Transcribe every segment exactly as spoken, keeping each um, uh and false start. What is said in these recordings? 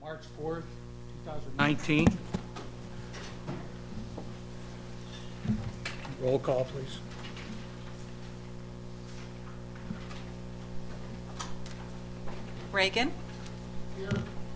March fourth, two thousand nineteen. Roll call, please. Reagan. Here.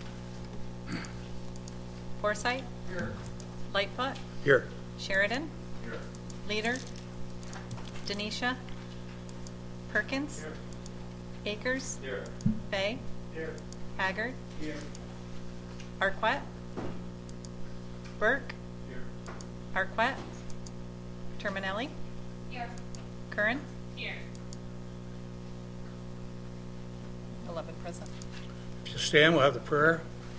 Forsythe. Here. Lightfoot. Here. Sheridan. Here. Leader. Denisha. Perkins. Here. Akers. Here. Fay. Here. Haggard. Here. Arquette. Burke. Here. Arquette. Terminelli. Here. Curran. Here. eleven present. Just stand, we'll have the prayer.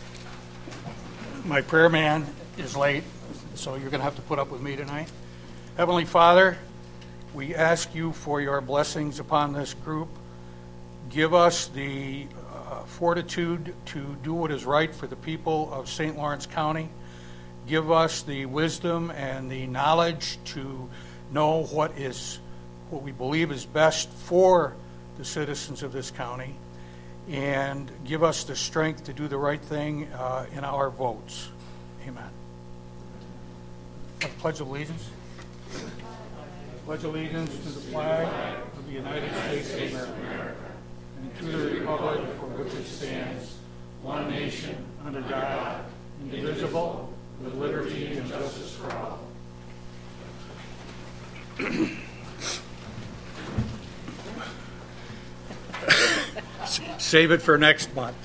My prayer man is late, so you're going to have to put up with me tonight. Heavenly Father, we ask you for your blessings upon this group. Give us the uh, fortitude to do what is right for the people of Saint Lawrence County. Give us the wisdom and the knowledge to know what is what we believe is best for the citizens of this county, and give us the strength to do the right thing uh, in our votes. Amen. I pledge allegiance. I pledge allegiance to the flag of the United States of America and to the republic for which it stands, one nation, under God, indivisible, with liberty and justice for all. Save it for next month.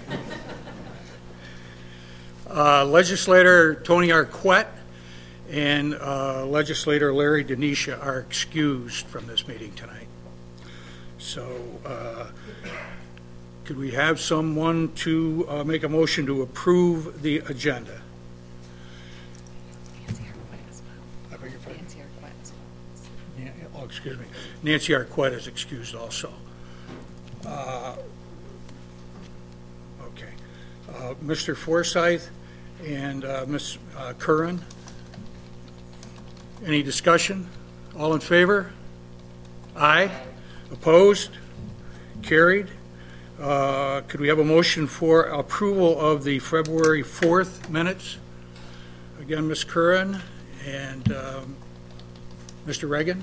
Uh, Legislator Tony Arquette and uh, Legislator Larry Denisha are excused from this meeting tonight. So uh, could we have someone to uh, make a motion to approve the agenda? Nancy Arquette as well. I beg your pardon? Nancy Arquette as well. Yeah, oh, excuse me. Nancy Arquette is excused also. Uh, okay. Uh, Mister Forsythe and uh, Miz Uh, Curran. Any discussion? All in favor? Aye. Opposed? Carried. Uh, could we have a motion for approval of the February fourth minutes? Again, Miz Curran and um, Mister Reagan.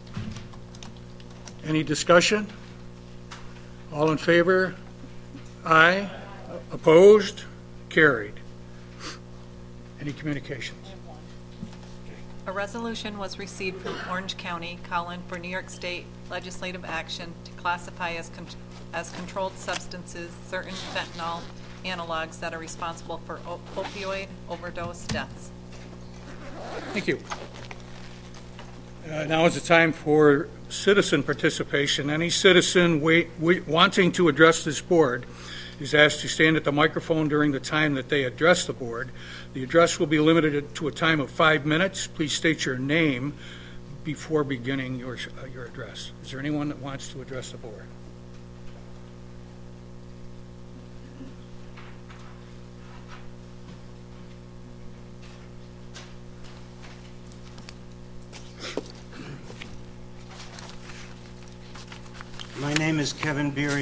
Any discussion? All in favor? Aye. Opposed? Carried. Any communications? A resolution was received from Orange County calling for New York State legislative action to classify as con as controlled substances certain fentanyl analogs that are responsible for op opioid overdose deaths. Thank you. Uh, now is the time for citizen participation. Any citizen wait, wait, wanting to address this board is asked to stand at the microphone during the time that they address the board. The address will be limited to a time of five minutes. Please state your name before beginning your, uh, your address. Is there anyone that wants to address the board? My name is Kevin Beery.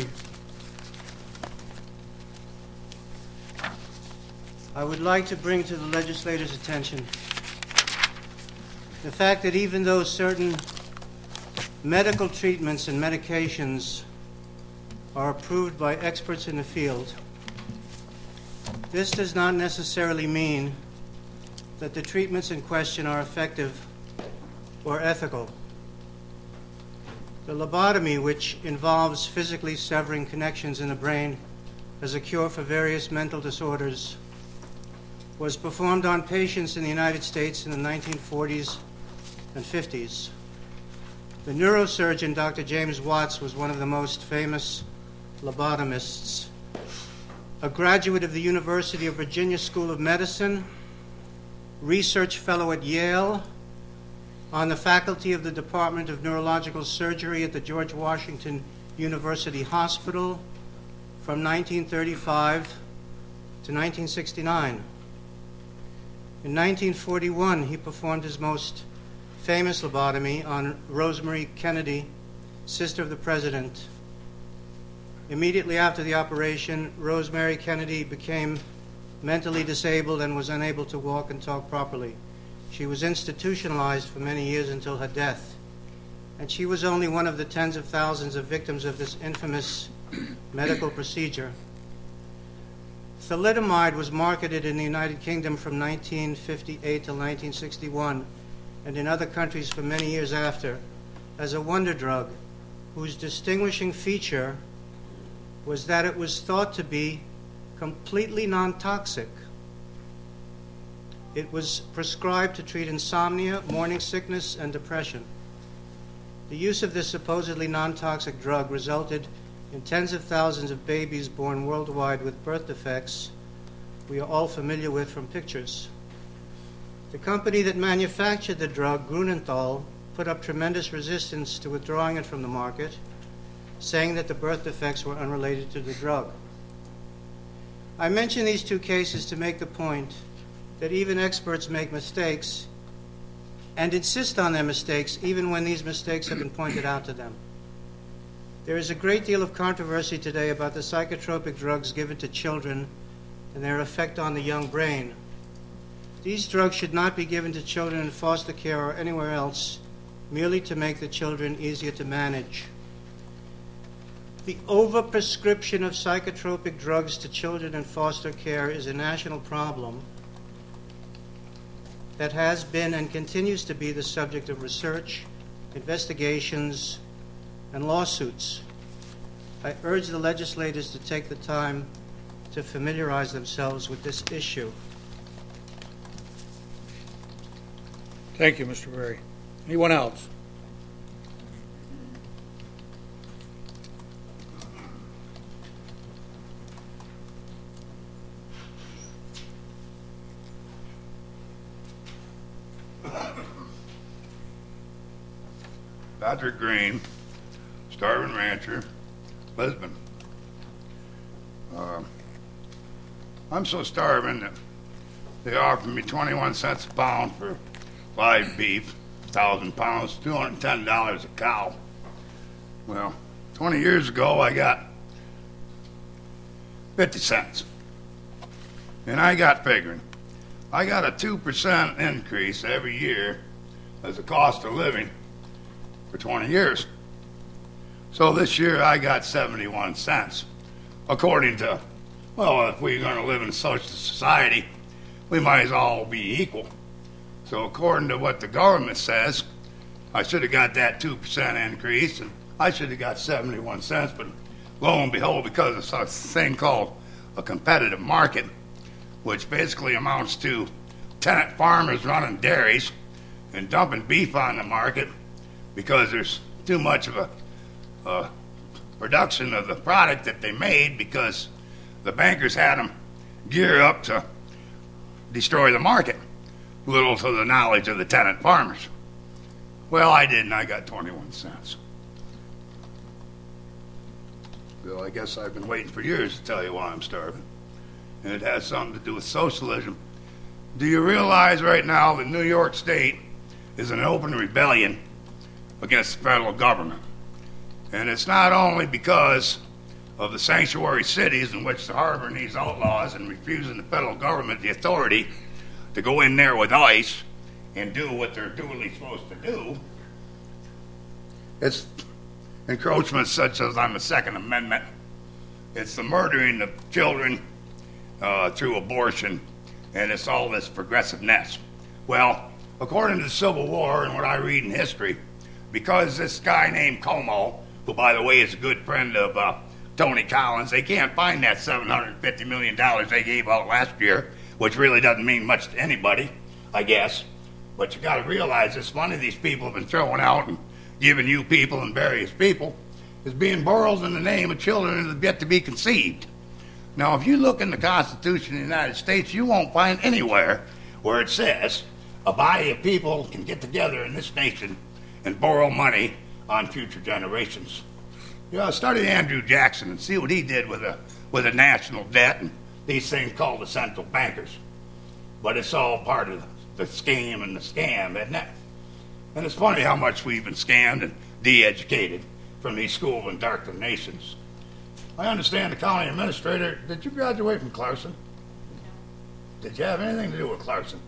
I would like to bring to the legislators' attention the fact that even though certain medical treatments and medications are approved by experts in the field, this does not necessarily mean that the treatments in question are effective or ethical. The lobotomy, which involves physically severing connections in the brain as a cure for various mental disorders, was performed on patients in the United States in the nineteen forties and fifties. The neurosurgeon, Doctor James Watts, was one of the most famous lobotomists. A graduate of the University of Virginia School of Medicine, research fellow at Yale, on the faculty of the Department of Neurological Surgery at the George Washington University Hospital from nineteen thirty-five to nineteen sixty-nine. In nineteen forty-one, he performed his most famous lobotomy on Rosemary Kennedy, sister of the president. Immediately after the operation, Rosemary Kennedy became mentally disabled, and was unable to walk and talk properly. She was institutionalized for many years until her death. And she was only one of the tens of thousands of victims of this infamous medical procedure. Thalidomide was marketed in the United Kingdom from nineteen fifty-eight till nineteen sixty-one, and in other countries for many years after, as a wonder drug whose distinguishing feature was that it was thought to be completely non-toxic. It was prescribed to treat insomnia, morning sickness, and depression. The use of this supposedly non-toxic drug resulted in tens of thousands of babies born worldwide with birth defects we are all familiar with from pictures. The company that manufactured the drug, Grunenthal, put up tremendous resistance to withdrawing it from the market, saying that the birth defects were unrelated to the drug. I mention these two cases to make the point that even experts make mistakes and insist on their mistakes even when these mistakes have been pointed out to them. There is a great deal of controversy today about the psychotropic drugs given to children and their effect on the young brain. These drugs should not be given to children in foster care or anywhere else merely to make the children easier to manage. The overprescription of psychotropic drugs to children in foster care is a national problem that has been and continues to be the subject of research, investigations, and lawsuits. I urge the legislators to take the time to familiarize themselves with this issue. Thank you, Mister Berry. Anyone else? Patrick Green, starving rancher, Lisbon. Uh, I'm so starving that they offered me twenty-one cents a pound for live beef, one thousand pounds, two hundred ten dollars a cow. Well, twenty years ago I got fifty cents. And I got figuring, I got a two percent increase every year as the cost of living for twenty years. So this year I got seventy-one cents. According to, well, if we're going to live in social society, we might as all be equal. So according to what the government says, I should have got that two percent increase, and I should have got seventy-one cents, but lo and behold, because of such a thing called a competitive market, which basically amounts to tenant farmers running dairies and dumping beef on the market because there's too much of a uh, production of the product that they made because the bankers had them gear up to destroy the market, little to the knowledge of the tenant farmers. Well, I didn't. I got twenty-one cents. Well, I guess I've been waiting for years to tell you why I'm starving. And it has something to do with socialism. Do you realize right now that New York State is in open rebellion against the federal government? And it's not only because of the sanctuary cities in which they're harboring these outlaws and refusing the federal government the authority to go in there with ICE and do what they're duly supposed to do. It's encroachments such as on the Second Amendment. It's the murdering of children uh, through abortion, and it's all this progressiveness. Well, according to the Civil War and what I read in history, because this guy named Como, who, by the way, is a good friend of uh, Tony Collins, they can't find that seven hundred fifty million dollars they gave out last year, which really doesn't mean much to anybody, I guess. But you got to realize this money these people have been throwing out and giving you people and various people is being borrowed in the name of children that have yet to be conceived. Now, if you look in the Constitution of the United States, you won't find anywhere where it says a body of people can get together in this nation and borrow money on future generations. You know, study Andrew Jackson and see what he did with a with a national debt and these things called the central bankers. But it's all part of the scheme and the scam, isn't it? And it's funny how much we've been scammed and de-educated from these school and darkened nations. I understand the county administrator, did you graduate from Clarkson? Did you have anything to do with Clarkson?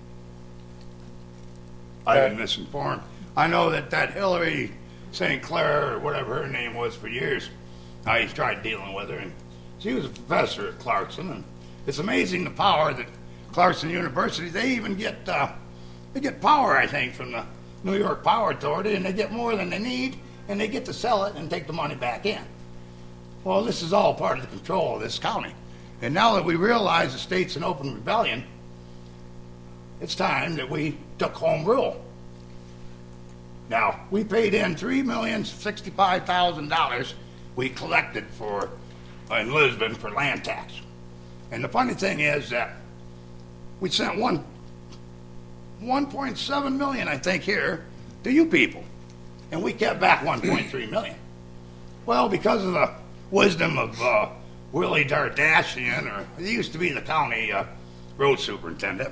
I've been misinformed. I know that that Hillary Saint Clair, or whatever her name was for years, I tried dealing with her, and she was a professor at Clarkson, and it's amazing the power that Clarkson University, they even get, uh, they get power, I think, from the New York Power Authority, and they get more than they need, and they get to sell it and take the money back in. Well, this is all part of the control of this county. And now that we realize the state's in open rebellion, it's time that we took home rule. Now, we paid in three million sixty-five thousand dollars we collected for, in Lisbon for land tax. And the funny thing is that we sent one, one point seven million, I think, here to you people. And we kept back one point three million. Well, because of the wisdom of uh, Willie Dardashian, or he used to be the county uh, road superintendent,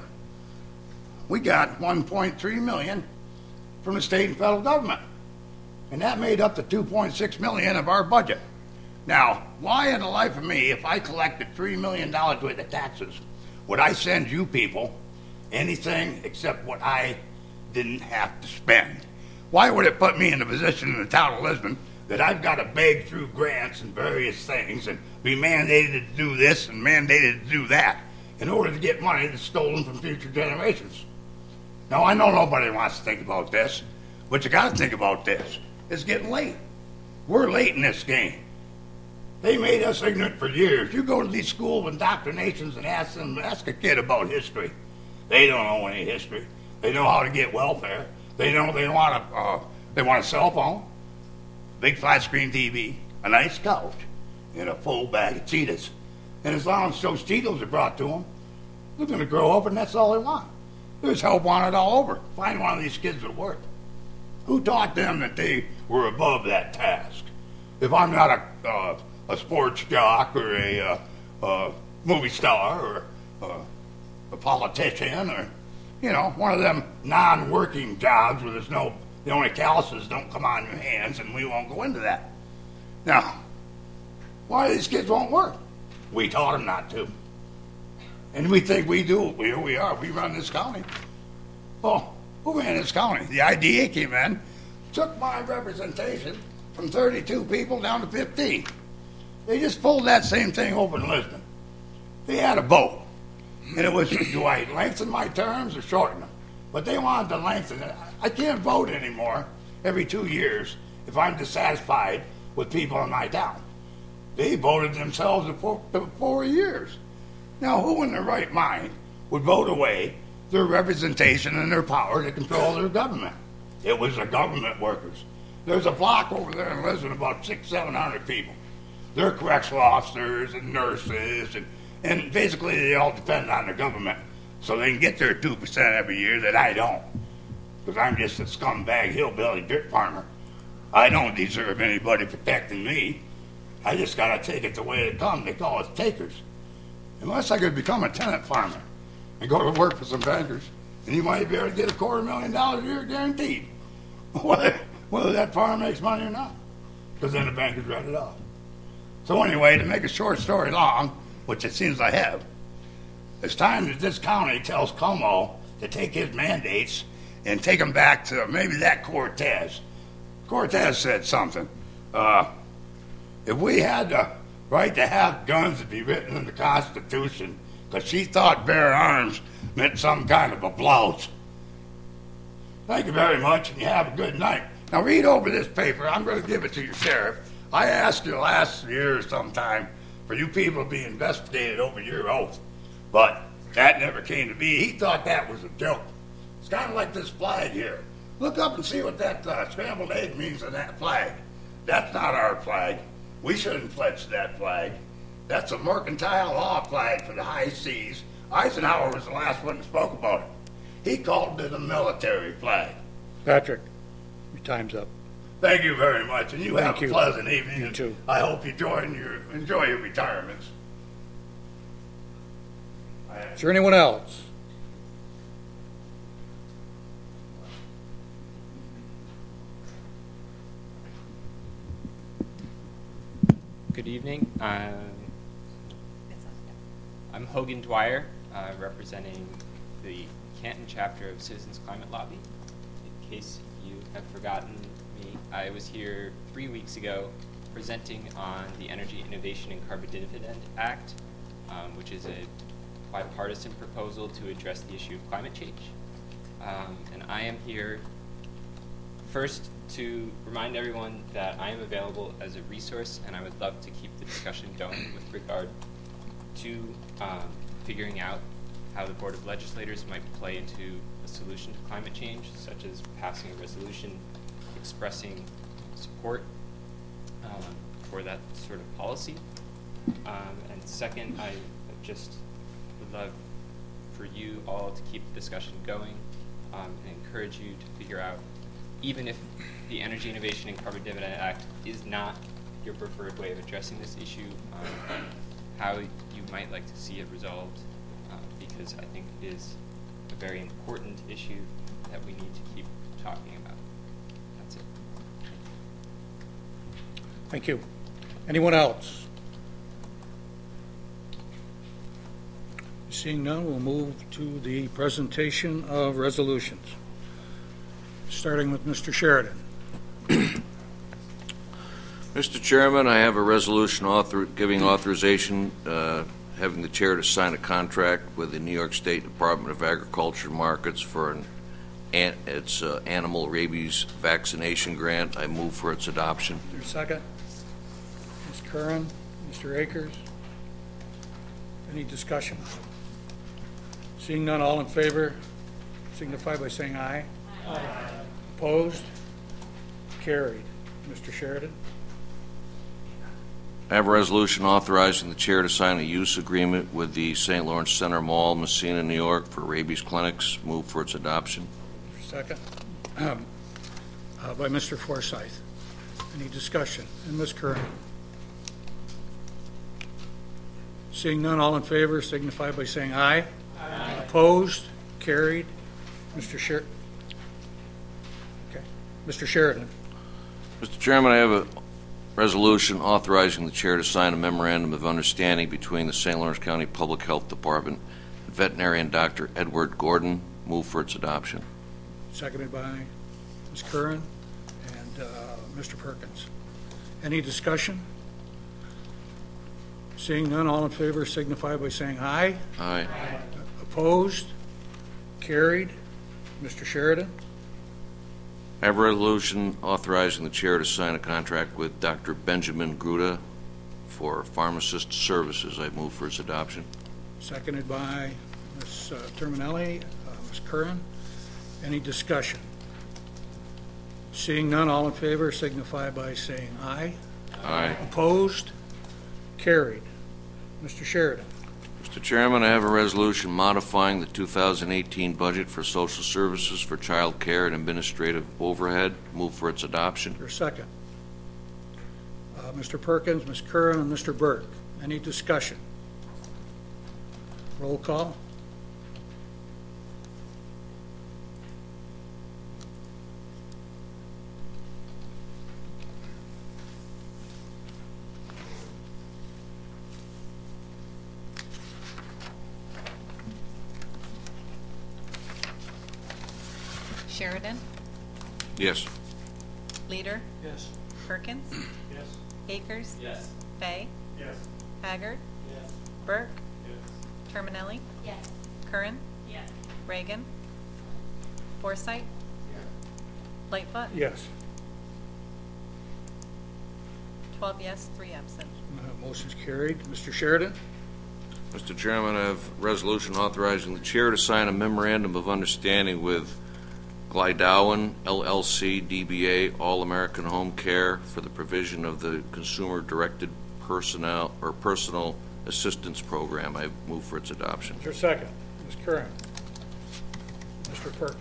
we got one point three million from the state and federal government. And that made up the two point six million of our budget. Now, why in the life of me, if I collected three million dollars worth of taxes, would I send you people anything except what I didn't have to spend? Why would it put me in the position in the town of Lisbon that I've got to beg through grants and various things and be mandated to do this and mandated to do that in order to get money that's stolen from future generations? Now, I know nobody wants to think about this, but you got to think about this. It's getting late. We're late in this game. They made us ignorant for years. You go to these school of indoctrinations and ask them, ask a kid about history. They don't know any history. They know how to get welfare. They know they want a, uh, they want a cell phone, big flat screen T V, a nice couch, and a full bag of Cheetos. And as long as those Cheetos are brought to them, they're going to grow up, and that's all they want. There's help wanted all over. Find one of these kids at work. Who taught them that they were above that task? If I'm not a uh, a sports jock or a uh, uh, movie star or uh, a politician or, you know, one of them non-working jobs where there's no, the only calluses don't come on your hands, and we won't go into that. Now, why these kids won't work? We taught them not to. And we think we do. Here we are. We run this county. Well, who ran this county? The I D A came in, took my representation from thirty-two people down to fifteen. They just pulled that same thing over in Lisbon. They had a vote. And it was, do I lengthen my terms or shorten them? But they wanted to lengthen it. I can't vote anymore every two years if I'm dissatisfied with people in my town. They voted themselves for four, four years. Now, who in their right mind would vote away their representation and their power to control their government? It was the government workers. There's a block over there in Lisbon, about six, seven hundred people. They're correctional officers and nurses, and, and basically they all depend on the government so they can get their two percent every year that I don't, because I'm just a scumbag hillbilly dirt farmer. I don't deserve anybody protecting me. I just got to take it the way it comes. They call us takers. Unless I could become a tenant farmer and go to work for some bankers, and you might be able to get a quarter million dollars a year guaranteed, whether, whether that farm makes money or not, because then the bankers write it off. So anyway, to make a short story long, which it seems I have, it's time that this county tells Como to take his mandates and take them back to maybe that Cortez. Cortez said something. Uh, if we had the right to have guns, it'd be written in the Constitution, because she thought bear arms meant some kind of a blouse. Thank you very much, and you have a good night. Now read over this paper. I'm going to give it to your sheriff. I asked you last year sometime for you people to be investigated over your oath, but that never came to be. He thought that was a joke. It's kind of like this flag here. Look up and see what that uh, scrambled egg means on that flag. That's not our flag. We shouldn't pledge to that flag. That's a mercantile law flag for the high seas. Eisenhower was the last one that spoke about it. He called it a military flag. Patrick, your time's up. Thank you very much, and you Thank have you. a pleasant evening. You and too. I hope you join your, enjoy your retirements. Is there anyone else? Good evening. Um, I'm Hogan Dwyer. Uh, uh, representing the Canton chapter of Citizens Climate Lobby. In case you have forgotten me, I was here three weeks ago presenting on the Energy Innovation and Carbon Dividend Act, um, which is a bipartisan proposal to address the issue of climate change. Um, and I am here first to remind everyone that I am available as a resource, and I would love to keep the discussion going with regard to um, figuring out how the Board of Legislators might play into a solution to climate change, such as passing a resolution expressing support um, for that sort of policy. Um, and second, I just would love for you all to keep the discussion going um, and encourage you to figure out, even if the Energy Innovation and Carbon Dividend Act is not your preferred way of addressing this issue, um, how you might like to see it resolved, uh, because I think it is a very important issue that we need to keep talking about. That's it. Thank you. Anyone else? Seeing none, we'll move to the presentation of resolutions, starting with Mister Sheridan. Mister Chairman, I have a resolution author giving authorization, uh, having the chair to sign a contract with the New York State Department of Agriculture Markets for an, an its uh, animal rabies vaccination grant. I move for its adoption. Is there a second? Miz Curran, Mister Akers. Any discussion? Seeing none, all in favor signify by saying aye. Aye. Opposed? Carried. Mister Sheridan. I have a resolution authorizing the chair to sign a use agreement with the Saint Lawrence Center Mall, Messina, New York, for rabies clinics. Move for its adoption. Second. Um, uh, by Mister Forsyth. Any discussion? And Miz Curran. Seeing none, all in favor signify by saying aye. Aye. Opposed? Carried. Mister Sher. Okay. Mister Sheridan. Mister Chairman, I have a resolution authorizing the chair to sign a memorandum of understanding between the Saint Lawrence County Public Health Department and veterinarian Doctor Edward Gordon. Move for its adoption. Seconded by Miz Curran and uh, Mister Perkins. Any discussion? Seeing none, all in favor signify by saying aye. Aye. Aye. Opposed? Carried. Mister Sheridan. I have a resolution authorizing the chair to sign a contract with Doctor Benjamin Gruda for pharmacist services. I move for its adoption. Seconded by Miz uh, Terminelli, uh, Miz Curran. Any discussion? Seeing none, all in favor signify by saying aye. Aye. Opposed? Carried. Mister Sheridan. Mister Chairman, I have a resolution modifying the two thousand eighteen budget for social services for child care and administrative overhead. Move for its adoption. For a second. Uh, Mister Perkins, Miz Curran, and Mister Burke. Any discussion? Roll call. Sheridan, Yes. Leader, Yes. Perkins, Yes. Akers, Yes. Fay, Yes. Haggard, Yes. Burke, Yes. Terminelli, Yes. Curran, Yes. Reagan, Forsythe, Lightfoot, Yes. twelve yes, three absent. Uh, Motion's carried. Mister Sheridan. Mister Chairman, I have a resolution authorizing the chair to sign a memorandum of understanding with Glydowan, L L C, D B A, All American Home Care for the provision of the consumer-directed personnel or personal assistance program. I move for its adoption. Is there a second? Miz Curran. Mister Perkins.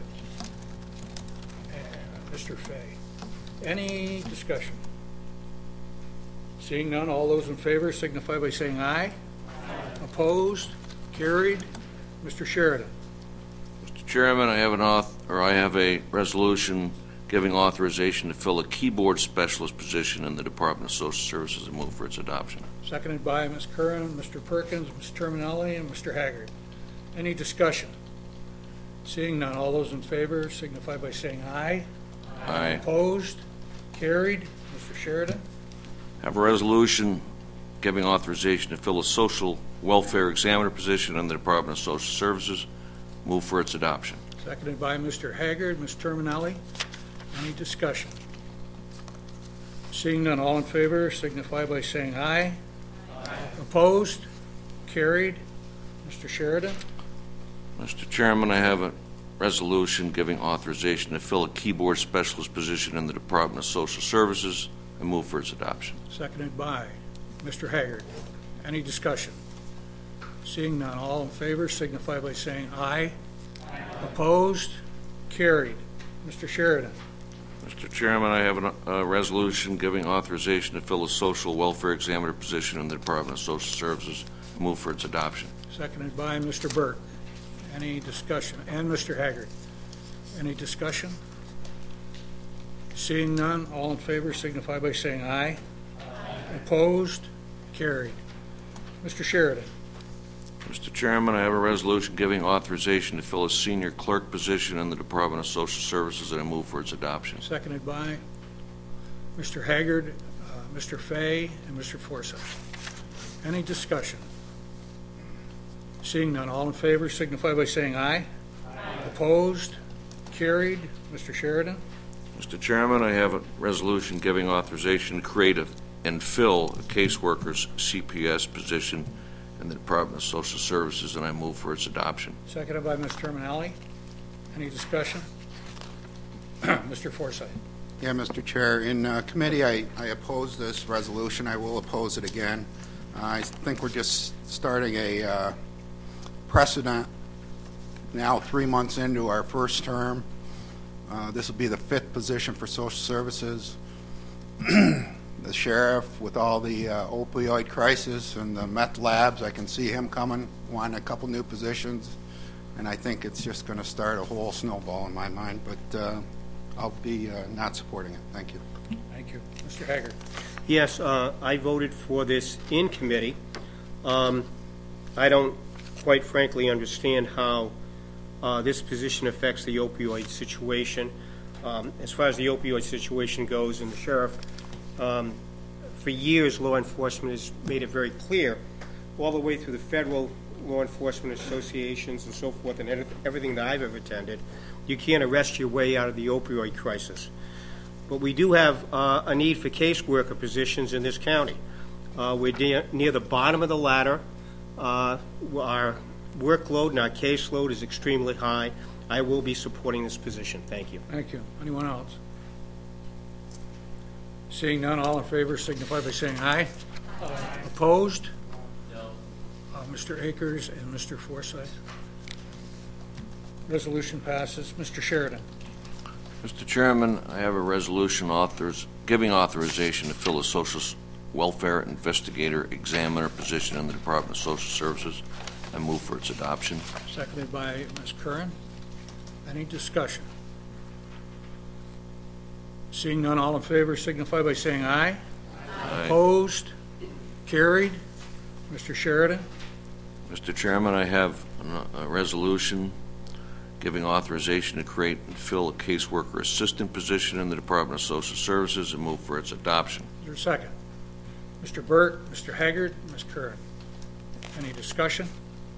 And Mister Fay. Any discussion? Seeing none, all those in favor signify by saying aye. Aye. Opposed? Carried. Mister Sheridan. Mister Chairman, I have an auth or I have a resolution giving authorization to fill a keyboard specialist position in the Department of Social Services and move for its adoption. Seconded by Miz Curran, Mister Perkins, Miz Terminelli, and Mister Haggard. Any discussion? Seeing none, all those in favor signify by saying aye. Aye. Opposed? Carried. Mister Sheridan? Have a resolution giving authorization to fill a social welfare examiner position in the Department of Social Services. Move for its adoption. Seconded by Mister Haggard. Miz Terminelli? Any discussion? Seeing none, all in favor signify by saying aye. Aye. Opposed? Carried. Mister Sheridan? Mister Chairman, I have a resolution giving authorization to fill a keyboard specialist position in the Department of Social Services. I move for its adoption. Seconded by Mister Haggard. Any discussion? Seeing none, all in favor signify by saying aye. Aye. Opposed? Carried. Mister Sheridan? Mister Chairman, I have a, a resolution giving authorization to fill a social welfare examiner position in the Department of Social Services. I move for its adoption. Seconded by Mister Burke. Any discussion? And Mister Haggard. Any discussion? Seeing none, all in favor signify by saying aye. Aye. Opposed? Carried. Mister Sheridan? Mister Chairman, I have a resolution giving authorization to fill a senior clerk position in the Department of Social Services, and I move for its adoption. Seconded by Mister Haggard, uh, Mister Fay, and Mister Forsythe. Any discussion? Seeing none, all in favor signify by saying aye. Aye. Opposed? Carried. Mister Sheridan? Mister Chairman, I have a resolution giving authorization to create a, and fill a caseworker's C P S position in the Department of Social Services, and I move for its adoption. Seconded by Miz Terminelli. Any discussion? Mister Forsythe. Yeah, Mister Chair. In uh, committee, I, I oppose this resolution. I will oppose it again. Uh, I think we're just starting a uh, precedent now three months into our first term. Uh, this will be the fifth position for social services. The sheriff, with all the uh, opioid crisis and the meth labs, I can see him coming, wanting a couple new positions, and I think it's just going to start a whole snowball in my mind, but uh, I'll be uh, not supporting it. Thank you. Thank you. Mister Haggard. Yes, uh, I voted for this in committee. Um, I don't quite frankly understand how uh, this position affects the opioid situation. Um, as far as the opioid situation goes, and the sheriff, um, for years law enforcement has made it very clear, all the way through the federal law enforcement associations and so forth, and everything that I've ever attended, you can't arrest your way out of the opioid crisis. But we do have uh, a need for caseworker positions in this county. Uh, we're near, near the bottom of the ladder. Uh, our workload and our caseload is extremely high. I will be supporting this position. Thank you. Thank you. Anyone else? Seeing none, all in favor signify by saying aye. Aye. Opposed? No. Uh, Mister Akers and Mister Forsythe. Resolution passes. Mister Sheridan. Mister Chairman, I have a resolution authors giving authorization to fill a social welfare investigator examiner position in the Department of Social Services. I move for its adoption. Seconded by Miz Curran. Any discussion? Seeing none, all in favor signify by saying aye. Aye. Opposed? Carried. Mister Sheridan. Mister Chairman, I have a resolution giving authorization to create and fill a caseworker assistant position in the Department of Social Services and move for its adoption. Is there a second? Mister Burt, Mister Haggard, Miz Curran. Any discussion?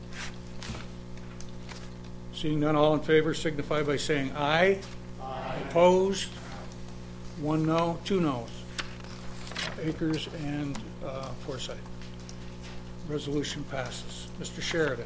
Seeing none, all in favor signify by saying aye. Aye. Opposed? One no, two noes. Akers and uh, Forsythe. Resolution passes. Mister Sheridan.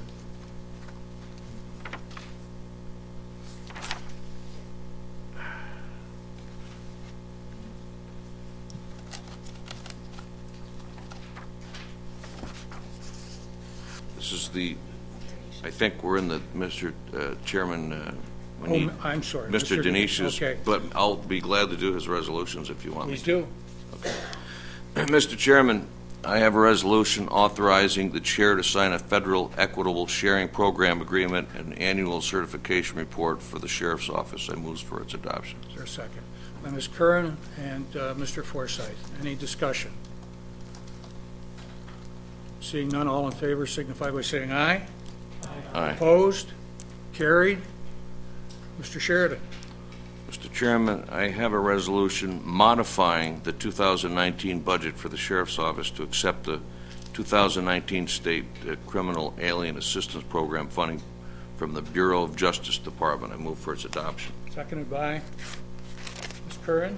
This is the, I think we're in the, Mister Uh, Chairman, uh, we Oh, need I'm sorry. Mister Mister Denise's, Okay. but I'll be glad to do his resolutions if you want me Please to. do. Mister Chairman, I have a resolution authorizing the chair to sign a federal equitable sharing program agreement and annual certification report for the sheriff's office. I move for its adoption. Is there a second? By Miz Curran and uh, Mister Forsythe. Any discussion? Seeing none, all in favor signify by saying aye. Aye. Aye. Opposed? Carried. Mister Sheridan. Mister Chairman, I have a resolution modifying the two thousand nineteen budget for the Sheriff's Office to accept the two thousand nineteen State uh, Criminal Alien Assistance Program funding from the Bureau of Justice Department. I move for its adoption. Seconded by Miz Curran.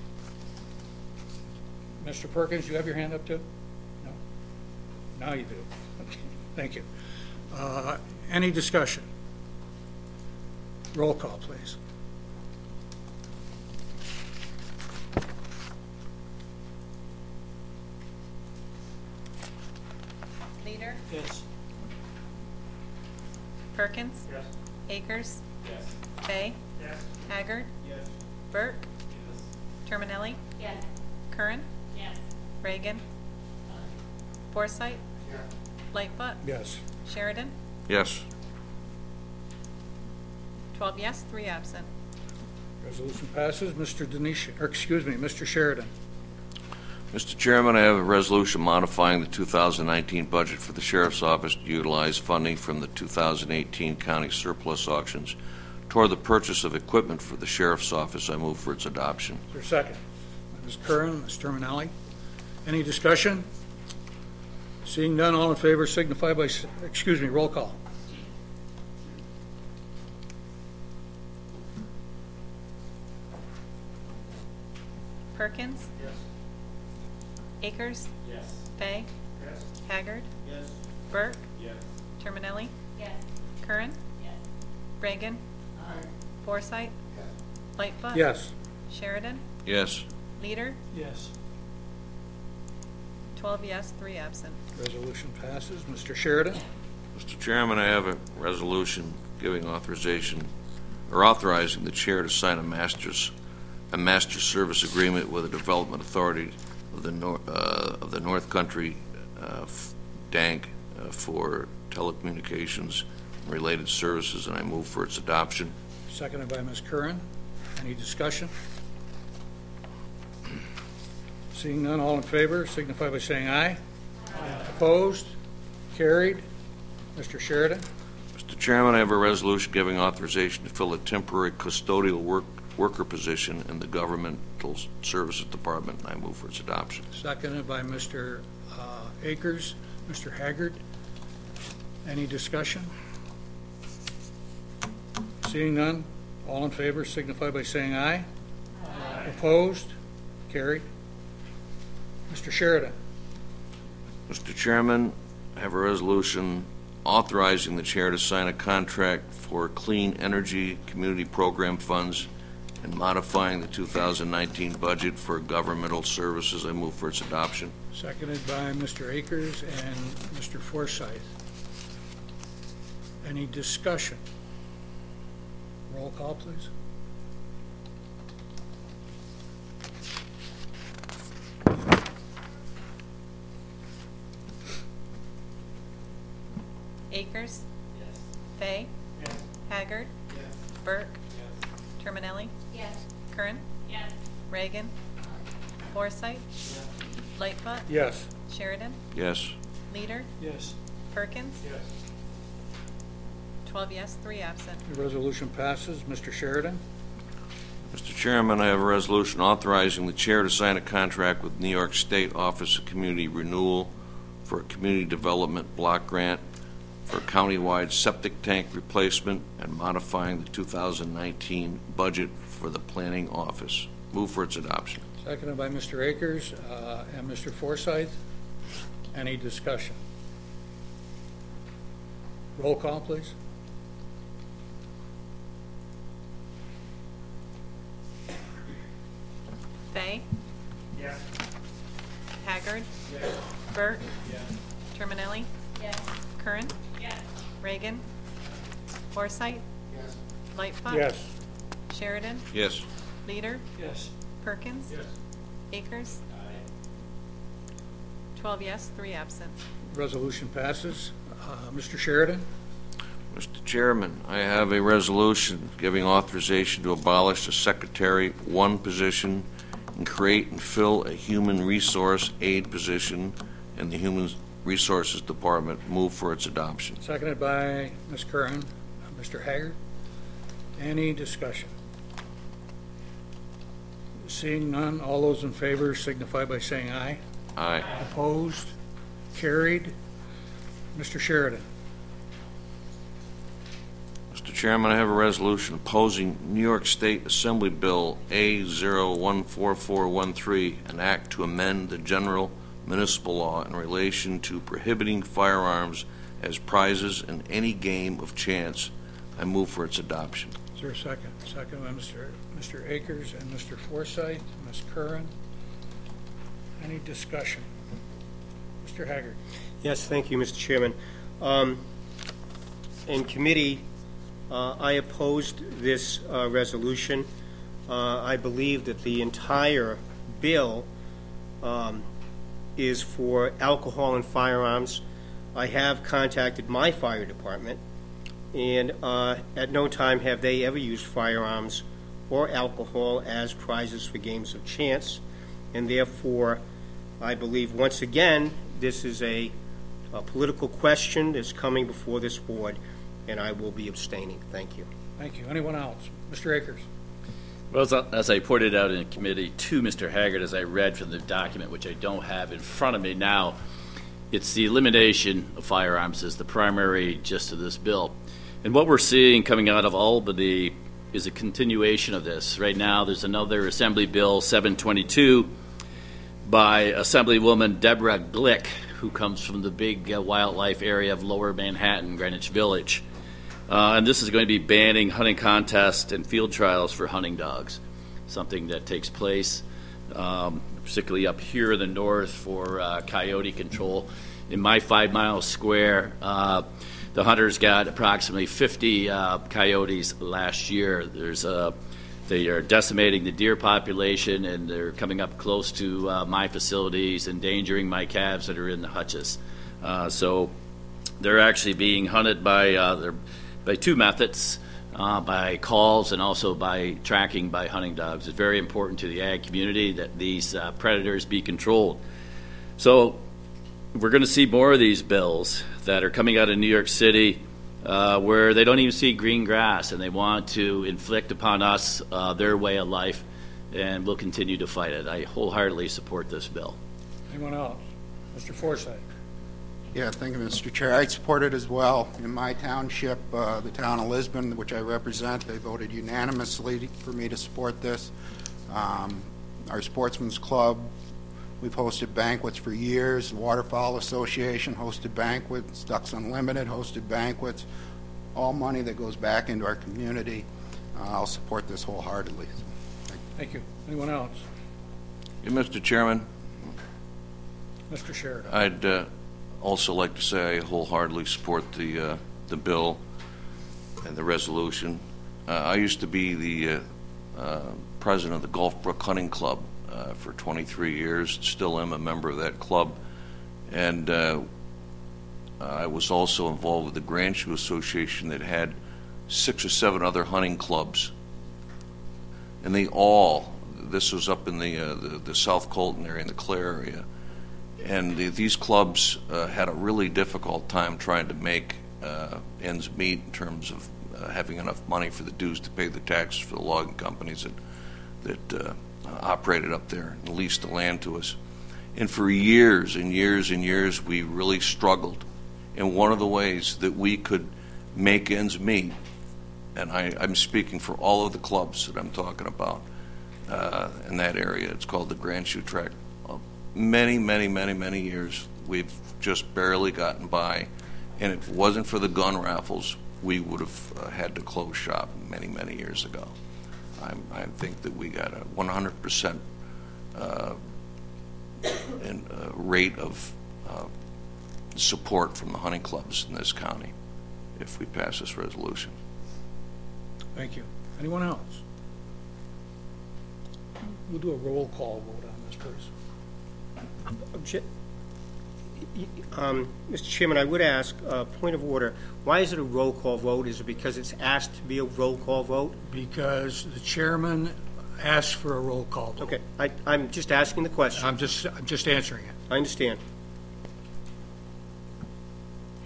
Mister Perkins, you have your hand up too? No? Now you do. Okay, thank you. Uh, Any discussion? Roll call, please. Leader? Yes. Perkins? Yes. Akers? Yes. Fay? Yes. Haggard? Yes. Burke? Yes. Terminelli? Yes. Curran? Yes. Reagan? Forsythe? Yes. Lightfoot? Yes. Sheridan? Yes. twelve yes, three absent. Resolution passes. Mister Denish, or excuse me, Mister Sheridan. Mister Chairman, I have a resolution modifying the two thousand nineteen budget for the Sheriff's Office to utilize funding from the two thousand eighteen county surplus auctions toward the purchase of equipment for the Sheriff's Office. I move for its adoption. Is there a second? Miz Curran, Miz Terminelli. Any discussion? Seeing none, all in favor signify by, s- excuse me, roll call. Perkins? Yes. Akers? Yes. Fay? Yes. Haggard? Yes. Burke? Yes. Terminelli? Yes. Curran? Yes. Reagan? Forsythe? Lightfoot? Yes. Sheridan? Yes. Leader? Yes. twelve yes, three absent. Resolution passes. Mister Sheridan. Mister Chairman, I have a resolution giving authorization, or authorizing the chair to sign a master's, a master service agreement with the Development Authority of the Nor, uh, of the North Country, uh, f- D A N C, uh, for telecommunications and related services, and I move for its adoption. Seconded by Miz Curran. Any discussion? Seeing none, all in favor signify by saying aye. Aye. Opposed? Carried. Mister Sheridan. Mister Chairman, I have a resolution giving authorization to fill a temporary custodial work, worker position in the Governmental Services Department, and I move for its adoption. Seconded by Mister uh, Akers. Mister Haggard. Any discussion? Seeing none, all in favor signify by saying aye. Aye. Opposed? Carried. Mister Sheridan. Mister Chairman, I have a resolution authorizing the chair to sign a contract for clean energy community program funds and modifying the two thousand nineteen budget for governmental services. I move for its adoption. Seconded by Mister Akers and Mister Forsythe. Any discussion? Roll call, please. Akers? Yes. Fay? Yes. Haggard? Yes. Burke? Yes. Terminelli? Yes. Curran? Yes. Reagan? Forsythe? Yes. Lightfoot? Yes. Sheridan? Yes. Leader? Yes. Perkins? Yes. twelve yes, three absent. The resolution passes. Mister Sheridan. Mister Chairman, I have a resolution authorizing the chair to sign a contract with New York State Office of Community Renewal for a community development block grant for a countywide septic tank replacement and modifying the two thousand nineteen budget for the planning office. Move for its adoption. Seconded by Mister Akers uh, and Mister Forsythe. Any discussion? Roll call, please. Fay? Yes. Haggard? Yes. Burke? Yes. Terminelli? Yes. Curran? Yes. Reagan? Forsythe? Yes. Lightfoot? Yes. Sheridan? Yes. Leader? Yes. Perkins? Yes. Akers? Aye. twelve yes, three absent. Resolution passes. Uh, Mister Sheridan. Mister Chairman, I have a resolution giving authorization to abolish the Secretary One position and create and fill a Human Resource Aide position in the Human Resources Department. Move for its adoption. Seconded by Miz Curran. Uh, Mister Haggard, any discussion? Seeing none, all those in favor signify by saying aye. Aye. Opposed? Carried. Mister Sheridan. Mister Chairman, I have a resolution opposing New York State Assembly Bill A zero one four four one three, an act to amend the general municipal law in relation to prohibiting firearms as prizes in any game of chance. I move for its adoption. Is there a second? Second by Mister Mister Akers and Mister Forsythe. Miz Curran. Any discussion? Mister Haggard. Yes, thank you, Mister Chairman. Um, in committee, uh, I opposed this uh, resolution. Uh, I believe that the entire bill um, is for alcohol and firearms. I have contacted my fire department, and uh, at no time have they ever used firearms or alcohol as prizes for games of chance, and therefore I believe once again this is a, a political question that's coming before this board, and I will be abstaining. Thank you. Thank you. Anyone else? Mister Akers. Well, as, as I pointed out in committee to Mister Haggard, as I read from the document, which I don't have in front of me now, it's the elimination of firearms is the primary gist of this bill. And what we're seeing coming out of Albany is a continuation of this. Right now, there's another Assembly Bill seven twenty-two by Assemblywoman Deborah Glick, who comes from the big uh, wildlife area of Lower Manhattan, Greenwich Village. Uh, and this is going to be banning hunting contests and field trials for hunting dogs, something that takes place um, particularly up here in the north for uh, coyote control. In my five mile square, uh, the hunters got approximately fifty uh, coyotes last year. There's a They are decimating the deer population, and they're coming up close to uh, my facilities, endangering my calves that are in the hutches. Uh, so they're actually being hunted by uh, their, by two methods, uh, by calls and also by tracking by hunting dogs. It's very important to the ag community that these uh, predators be controlled. So we're going to see more of these bills that are coming out of New York City, Uh, where they don't even see green grass, and they want to inflict upon us uh, their way of life, and we'll continue to fight it. I wholeheartedly support this bill. Anyone else? Mister Forsythe. Yeah, thank you, Mister Chair. I support it as well. In my township, uh, the town of Lisbon, which I represent, they voted unanimously for me to support this. Um, our Sportsman's Club, we've hosted banquets for years. Waterfowl Association hosted banquets. Ducks Unlimited hosted banquets. All money that goes back into our community. Uh, I'll support this wholeheartedly. Thank you. Thank you. Anyone else? Yeah, Mister Chairman, Mister Sheridan. I'd uh, also like to say I wholeheartedly support the uh, the bill and the resolution. Uh, I used to be the uh, uh, president of the Gulf Brook Hunting Club Uh, for twenty-three years, still am a member of that club, and uh, I was also involved with the Grand Shoe Association that had six or seven other hunting clubs, and they all, this was up in the uh, the, the South Colton area, in the Clare area, and the, these clubs uh, had a really difficult time trying to make uh, ends meet in terms of uh, having enough money for the dues to pay the taxes for the logging companies that that uh, Uh, operated up there and leased the land to us. And for years and years and years, we really struggled. And one of the ways that we could make ends meet, and I, I'm speaking for all of the clubs that I'm talking about uh, in that area, it's called the Grand Shoe Track. Uh, many, many, many, many years, we've just barely gotten by. And if it wasn't for the gun raffles, we would have uh, had to close shop many, many years ago. I'm, I think that we got a one hundred percent uh, in, uh, rate of uh, support from the hunting clubs in this county if we pass this resolution. Thank you. Anyone else? We'll do a roll call vote on this, please. Obje- Um, Mister Chairman, I would ask, uh, point of order, why is it a roll call vote? Is it because it's asked to be a roll call vote? Because the chairman asked for a roll call vote. Okay, I, I'm just asking the question. I'm just, I'm just answering it. I understand.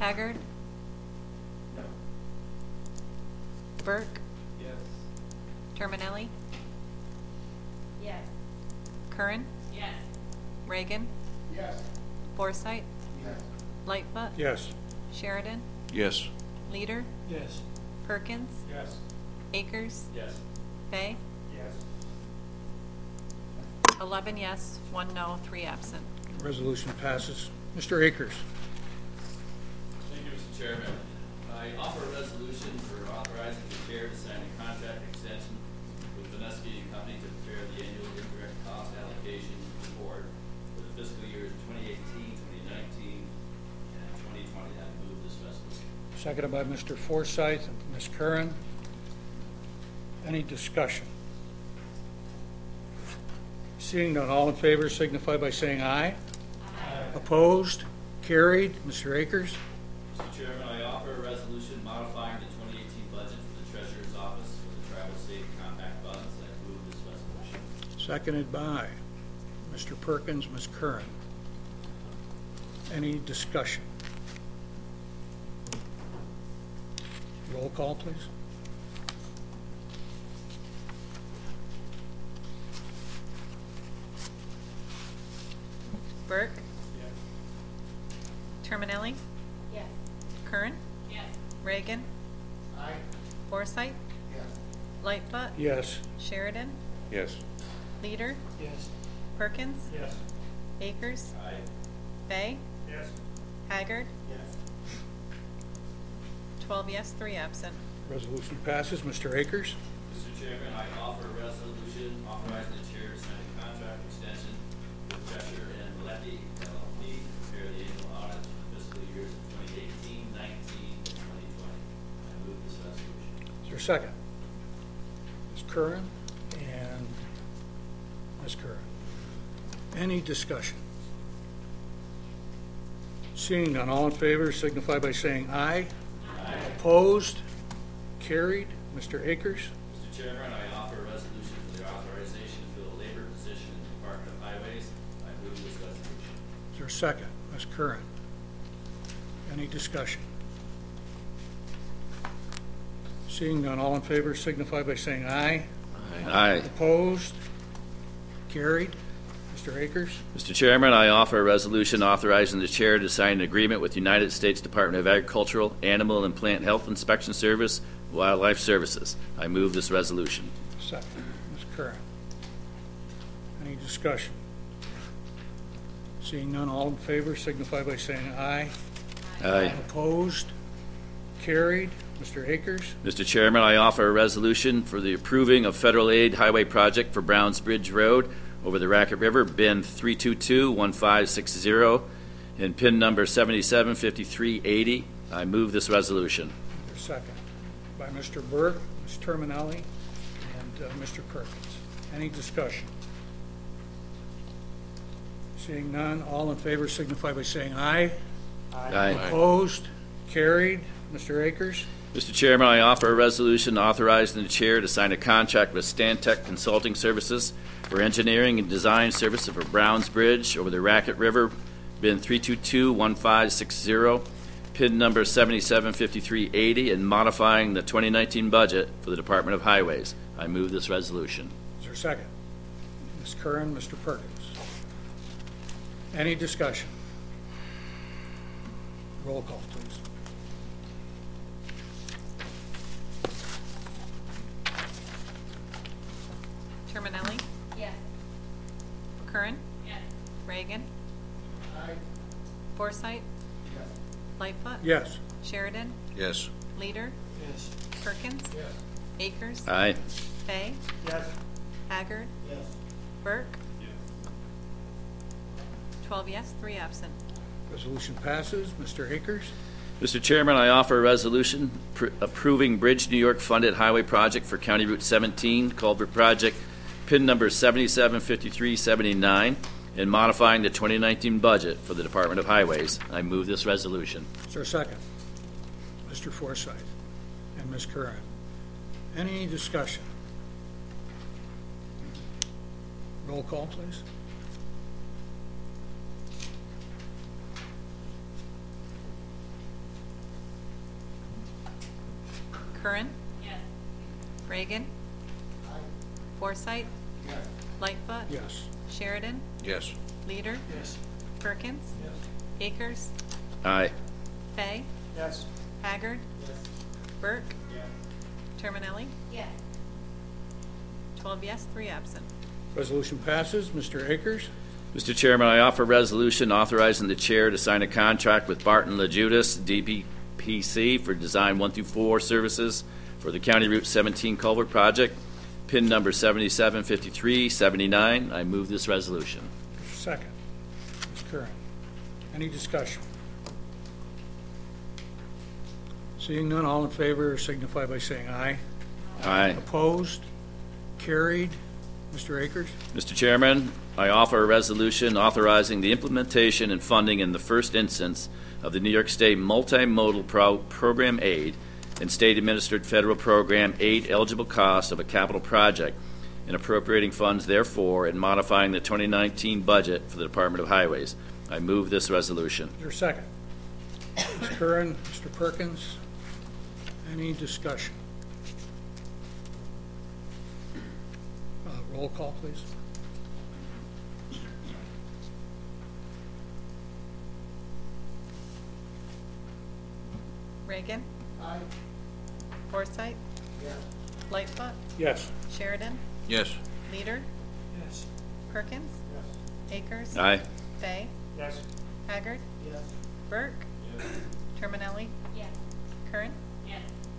Haggard? Burke? Yes. Terminelli? Yes. Curran? Yes. Reagan? Yes. Forsythe? Yes. Lightfoot? Yes. Sheridan? Yes. Leader? Yes. Perkins? Yes. Akers? Yes. Fay? Yes. eleven yes, one no, three absent. Resolution passes. Mister Akers. Thank you, Mister Chairman. I offer a resolution for authorizing the chair to sign a contract extension with Vineski and Company to prepare the annual indirect cost allocation report for the fiscal years twenty eighteen, twenty nineteen, and twenty twenty. I move this resolution. Seconded by Mister Forsythe and Miz Curran. Any discussion? Seeing none, all in favor signify by saying aye. Aye. Opposed? Carried. Mister Akers. Mister Chairman, I offer a resolution modifying the twenty eighteen budget for the Treasurer's Office for the Travel State Compact Funds. I move this resolution. Seconded by Mister Perkins, Miz Curran. Any discussion? Roll call, please. Burke? Terminelli? Yes. Curran? Yes. Reagan? Aye. Forsythe? Yes. Lightfoot? Yes. Sheridan? Yes. Leader? Yes. Perkins? Yes. Akers? Aye. Fay? Yes. Haggard? Yes. twelve yes, three absent. Resolution passes. Mister Akers. Mister Chairman, I offer a resolution authorizing the chair to sign a contract extension with Drescher and Lepke L L P to prepare the annual audit for the fiscal years of twenty eighteen, nineteen, and twenty twenty. I move this resolution. Is there a second? Miz Curran and Miz Curran. Any discussion? Seeing none, all in favor signify by saying aye. Aye. Opposed? Carried. Mister Akers. Mister Chairman, I offer a resolution for the authorization to fill a labor position in the Department of Highways. I move this resolution. Is there a second? Miz Curran. Any discussion? Seeing none, all in favor signify by saying aye. Aye. Opposed? Carried. Mister Akers. Mister Chairman, I offer a resolution authorizing the chair to sign an agreement with United States Department of Agricultural, Animal, and Plant Health Inspection Service, Wildlife Services. I move this resolution. Second. Miz Curran. Any discussion? Seeing none, all in favor signify by saying aye. Aye. Opposed? Carried. Mister Akers. Mister Chairman, I offer a resolution for the approving of federal aid highway project for Browns Bridge Road over the Racket River, B I N three two two one five six zero, and PIN number seventy-seven fifty-three eighty. I move this resolution. Your second. By Mister Burke, Miz Terminelli, and uh, Mister Perkins. Any discussion? Seeing none, all in favor signify by saying aye. Aye. Opposed? Carried. Mister Akers. Mister Chairman, I offer a resolution authorizing the chair to sign a contract with Stantec Consulting Services for engineering and design services for Browns Bridge over the Racket River, B I N three two two one five six zero, PIN number seventy-seven fifty-three eighty, and modifying the twenty nineteen budget for the Department of Highways. I move this resolution. Is there a second? Miz Curran, Mister Perkins. Any discussion? Roll call, please. Terminelli? Yes. Curran? Yes. Reagan? Aye. Forsythe? Yes. Lightfoot? Yes. Sheridan? Yes. Leader? Yes. Perkins? Yes. Akers? Aye. Fay? Yes. Haggard? Yes. Burke? twelve yes, three absent. Resolution passes. Mister Akers. Mister Chairman, I offer a resolution pr- approving Bridge New York funded highway project for County Route seventeen, Culvert Project, PIN number seventy-seven fifty-three seventy-nine, and modifying the twenty nineteen budget for the Department of Highways. I move this resolution. Is there a second? Mister Forsythe and Miz Curran. Any discussion? Roll call, please. Curran, Yes. Reagan, Forsythe, Lightfoot, Yes. Sheridan, Yes. Leader, Yes. Perkins, Akers, Aye. Fay, Yes. Haggard, Burke, Terminelli, Yes. twelve yes, three absent. Resolution passes. Mister Akers? Mister Chairman, I offer a resolution authorizing the chair to sign a contract with Barton LaJudas, D P P C, for Design one through four services for the County Route seventeen culvert project, PIN number seventy-seven fifty-three seventy-nine. I move this resolution. Second. Miz Curran. Any discussion? Seeing none, all in favor signify by saying aye. Aye. Opposed? Carried. Mister Akers? Mister Chairman, I offer a resolution authorizing the implementation and funding in the first instance of the New York State Multimodal Pro- Program Aid and state-administered federal program aid eligible costs of a capital project and appropriating funds therefore and modifying the twenty nineteen budget for the Department of Highways. I move this resolution. Is there a second? Miz Curran, Mister Perkins? Any discussion? Uh, roll call, please. Reagan, Forsythe, Lightfoot, Yes. Sheridan, Yes. Leader, Yes. Perkins, Akers, Aye. Fay, Yes. Haggard, Burke, Terminelli, Yes. Curran, Yes.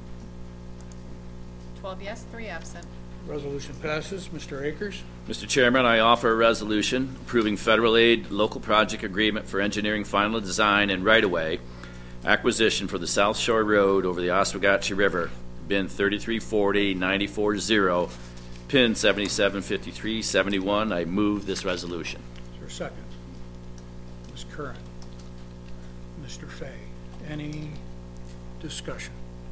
twelve yes, three absent. Resolution passes. Mister Akers? Mister Chairman, I offer a resolution approving federal aid local project agreement for engineering final design and right-of-way acquisition for the South Shore Road over the Oswegatchie River, B I N thirty-three forty ninety-four zero, PIN seventy-seven fifty-three seventy-one. I move this resolution. Is there a second? Miz Curran? Mister Fay? Any discussion?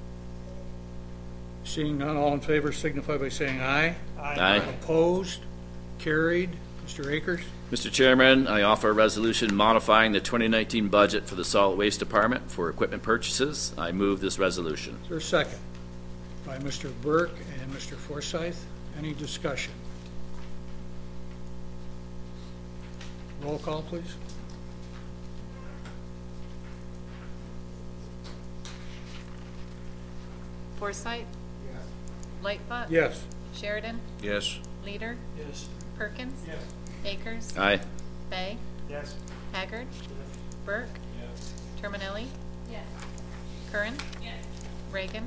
Seeing none, all in favor signify by saying aye. Aye. Opposed? Carried. Mister Akers? Mister Chairman, I offer a resolution modifying the twenty nineteen budget for the Solid Waste Department for equipment purchases. I move this resolution. Is there a second? By Mister Burke and Mister Forsythe. Any discussion? Roll call, please. Forsythe, Lightfoot, Yes. Sheridan, Yes. Leader, Yes. Perkins, Akers, Aye. Fay, Yes. Haggard, Burke, Terminelli, Yes. Curran, Yes. Reagan,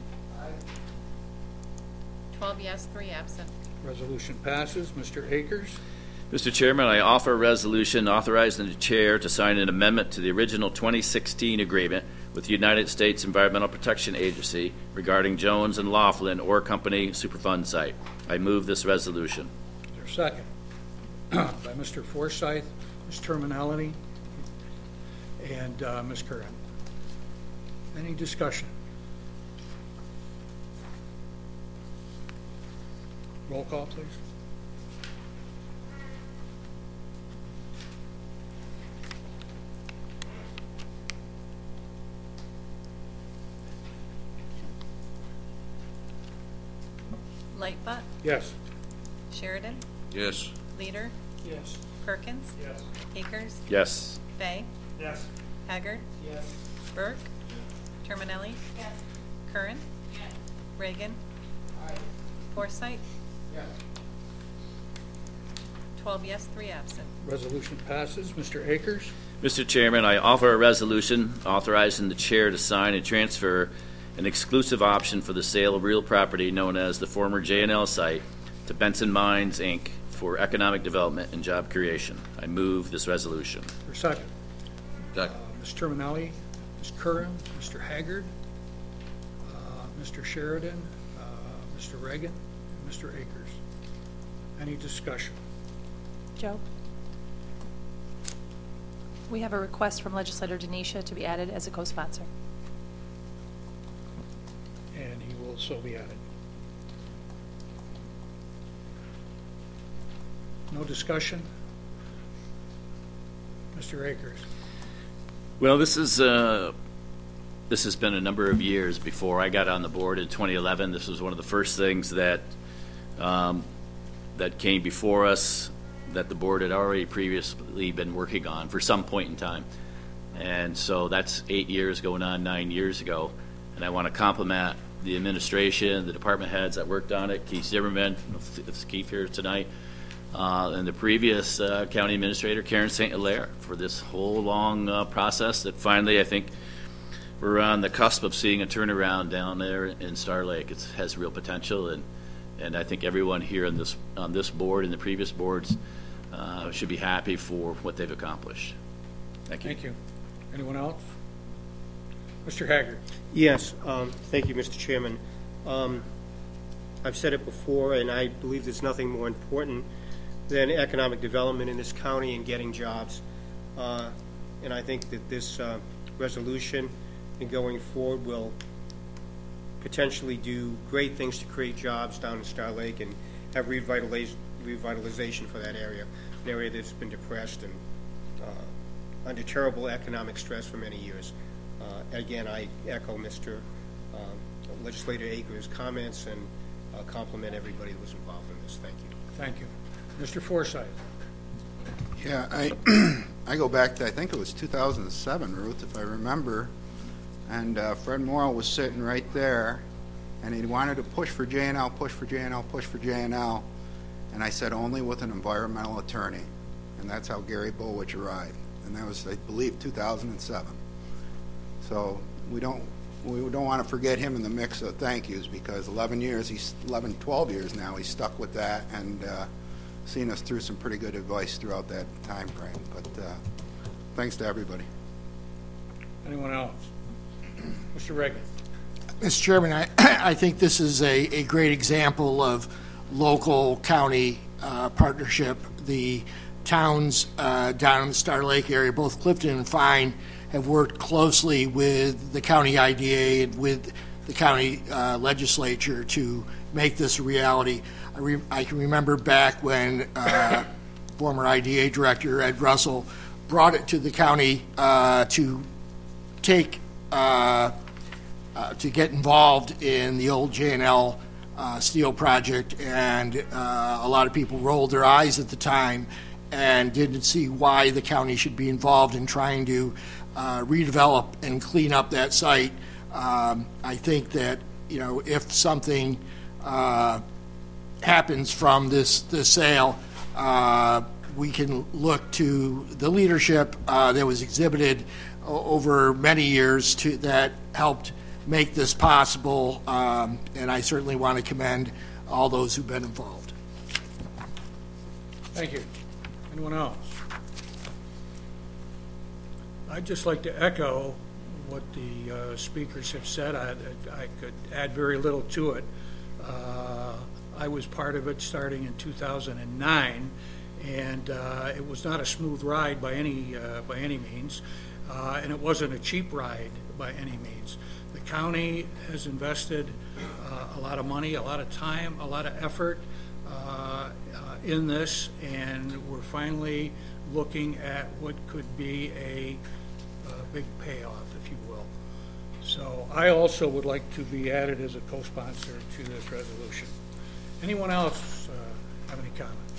twelve yes, three absent. Resolution passes. Mister Akers? Mister Chairman, I offer a resolution authorizing the chair to sign an amendment to the original twenty sixteen agreement with the United States Environmental Protection Agency regarding Jones and Laughlin Ore Company Superfund site. I move this resolution. Is there a second? By Mister Forsythe, Miz Terminelli, and uh, Miz Curran. Any discussion? Roll call, please. Lightfoot, Yes. Sheridan, Yes. Leader, Yes. Perkins, Yes. Akers, Yes. Fay, Yes. Haggard, Yes. Burke, Terminelli, Yes. Curran, Yes. Reagan, Forsythe, Yes. twelve yes, three absent. Resolution passes. Mister Akers? Mister Chairman, I offer a resolution authorizing the chair to sign and transfer an exclusive option for the sale of real property known as the former J and L site to Benson Mines, Incorporated for economic development and job creation. I move this resolution. For a second. Second. Miz Terminelli, Miz Curran, Mister Haggard, uh, Mister Sheridan, uh, Mister Reagan, and Mister Akers. Any discussion? Joe? We have a request from legislator Denisha to be added as a co-sponsor. And he will so be added. No discussion? Mister Akers? Well, this is uh, this has been a number of years before I got on the board in twenty eleven. This was one of the first things that um, that came before us that the board had already previously been working on for some point in time. And so that's eight years going on nine years ago. And I want to compliment the administration, the department heads that worked on it, Keith Zimmerman, if Keith here tonight, uh, and the previous uh, county administrator, Karen Saint Hilaire, for this whole long uh, process that finally, I think, we're on the cusp of seeing a turnaround down there in Star Lake. It has real potential, and and I think everyone here on this on this board and the previous boards uh, should be happy for what they've accomplished. Thank you. Thank you. Anyone else? Mister Haggard. Yes, um, thank you, Mister Chairman. Um, I've said it before, and I believe there's nothing more important than economic development in this county and getting jobs. Uh, and I think that this uh, resolution and going forward will potentially do great things to create jobs down in Star Lake and have revitalization, revitalization for that area, an area that's been depressed and uh, under terrible economic stress for many years. Uh, again, I echo Mister Uh, Legislator Akers' comments and uh, compliment everybody that was involved in this. Thank you. Thank you. Mister Forsyth. Yeah, I I go back to, I think it was two thousand seven, Ruth, if I remember, and uh, Fred Morrill was sitting right there, and he wanted to push for J and L, push for J and L, push for J and L, and I said only with an environmental attorney, and that's how Gary Bulwich arrived, and that was, I believe, two thousand seven. So we don't we don't want to forget him in the mix of thank yous, because eleven years, he's eleven, twelve years now, he's stuck with that and uh, seen us through some pretty good advice throughout that time frame. But uh, thanks to everybody. Anyone else? Mister Reagan. Mister Chairman, I, I think this is a, a great example of local county uh, partnership. The towns uh, down in the Star Lake area, both Clifton and Fine, have worked closely with the county I D A and with the county uh, legislature to make this a reality. I, re I can remember back when uh, former I D A director Ed Russell brought it to the county uh, to take uh, uh, to get involved in the old J and L uh, steel project, and uh, a lot of people rolled their eyes at the time and didn't see why the county should be involved in trying to uh, redevelop and clean up that site. Um, I think that, you know, if something uh, happens from this, this sale, uh, we can look to the leadership uh, that was exhibited over many years to, that helped make this possible, um, and I certainly want to commend all those who've been involved. Thank you. Anyone else? I'd just like to echo what the uh, speakers have said. I, I could add very little to it. Uh, I was part of it starting in two thousand nine, and uh, it was not a smooth ride by any uh, by any means, uh, and it wasn't a cheap ride by any means. The county has invested uh, a lot of money, a lot of time, a lot of effort uh, uh, in this, and we're finally looking at what could be a, a big payoff, if you will. So I also would like to be added as a co-sponsor to this resolution. Anyone else uh, have any comments?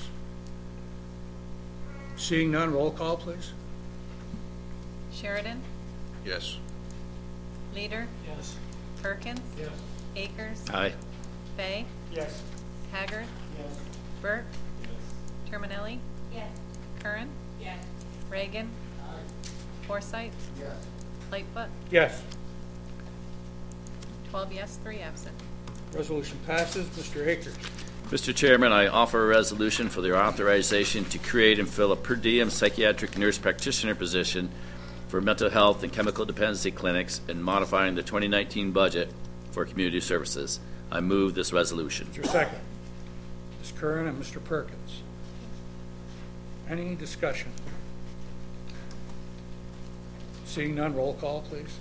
Seeing none, roll call, please. Sheridan? Yes. Leader? Yes. Perkins? Yes. Akers? Aye. Fay? Yes. Haggard? Yes. Burke? Terminelli? Yes. Curran? Yes. Reagan? Forsythe? Yes. Lightfoot? Yes. twelve yes, three absent. Resolution passes. Mister Akers. Mister Chairman, I offer a resolution for the authorization to create and fill a per diem psychiatric nurse practitioner position for mental health and chemical dependency clinics and modifying the twenty nineteen budget for community services. I move this resolution. Is there a second? Miz Curran and Mister Perkins. Any discussion? Seeing none, roll call, please.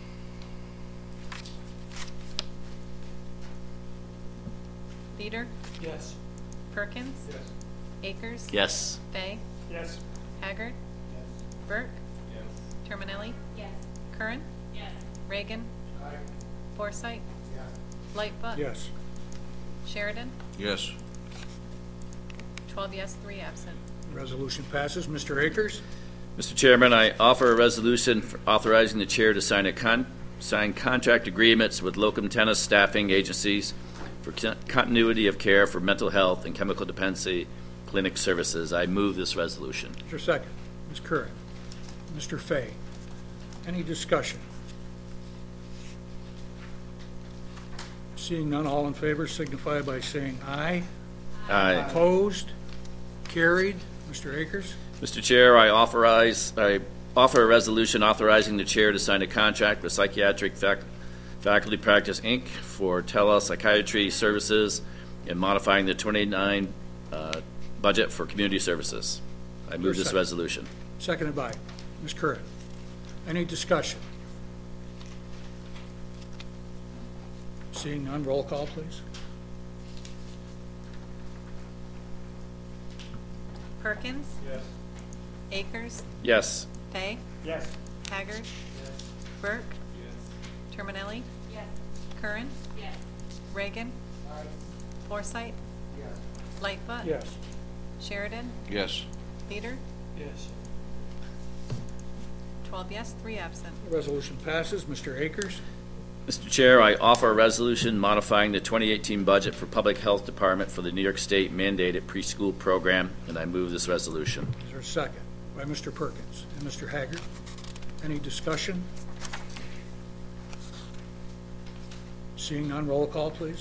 Leader? Yes. Perkins? Yes. Akers? Yes. Fay? Yes. Haggard? Burke? Terminelli? Yes. Curran? Yes. Reagan? Forsythe? Lightfoot? Yes. Sheridan? Yes. Twelve yes, three absent. Resolution passes. Mister Akers? Mister Chairman, I offer a resolution for authorizing the chair to sign a con, sign contract agreements with locum tenens staffing agencies for con- continuity of care for mental health and chemical dependency clinic services. I move this resolution. Is there a second? Miz Curran? Mister Fay? Any discussion? Seeing none, all in favor signify by saying aye. Aye. Opposed? Carried. Mister Akers? Mister Chair, I authorize, I offer a resolution authorizing the chair to sign a contract with Psychiatric Fac- Faculty Practice, Incorporated for telepsychiatry services and modifying the twenty-nine uh, budget for community services. I move this Second. resolution. Seconded by Miz Curran. Any discussion? Seeing none, roll call, please. Perkins? Yes. Akers? Yes. Fay? Yes. Haggard? Burke? Terminelli? Yes. Curran? Yes. Reagan? Forsythe? Lightfoot? Yes. Sheridan? Yes. Leader? Yes. Twelve yes, three absent. The resolution passes. Mister Akers? Mister Chair, I offer a resolution modifying the twenty eighteen budget for Public Health Department for the New York State mandated preschool program, and I move this resolution. Is there a second? By Mister Perkins and Mister Haggard. Any discussion? Seeing none, roll call, please.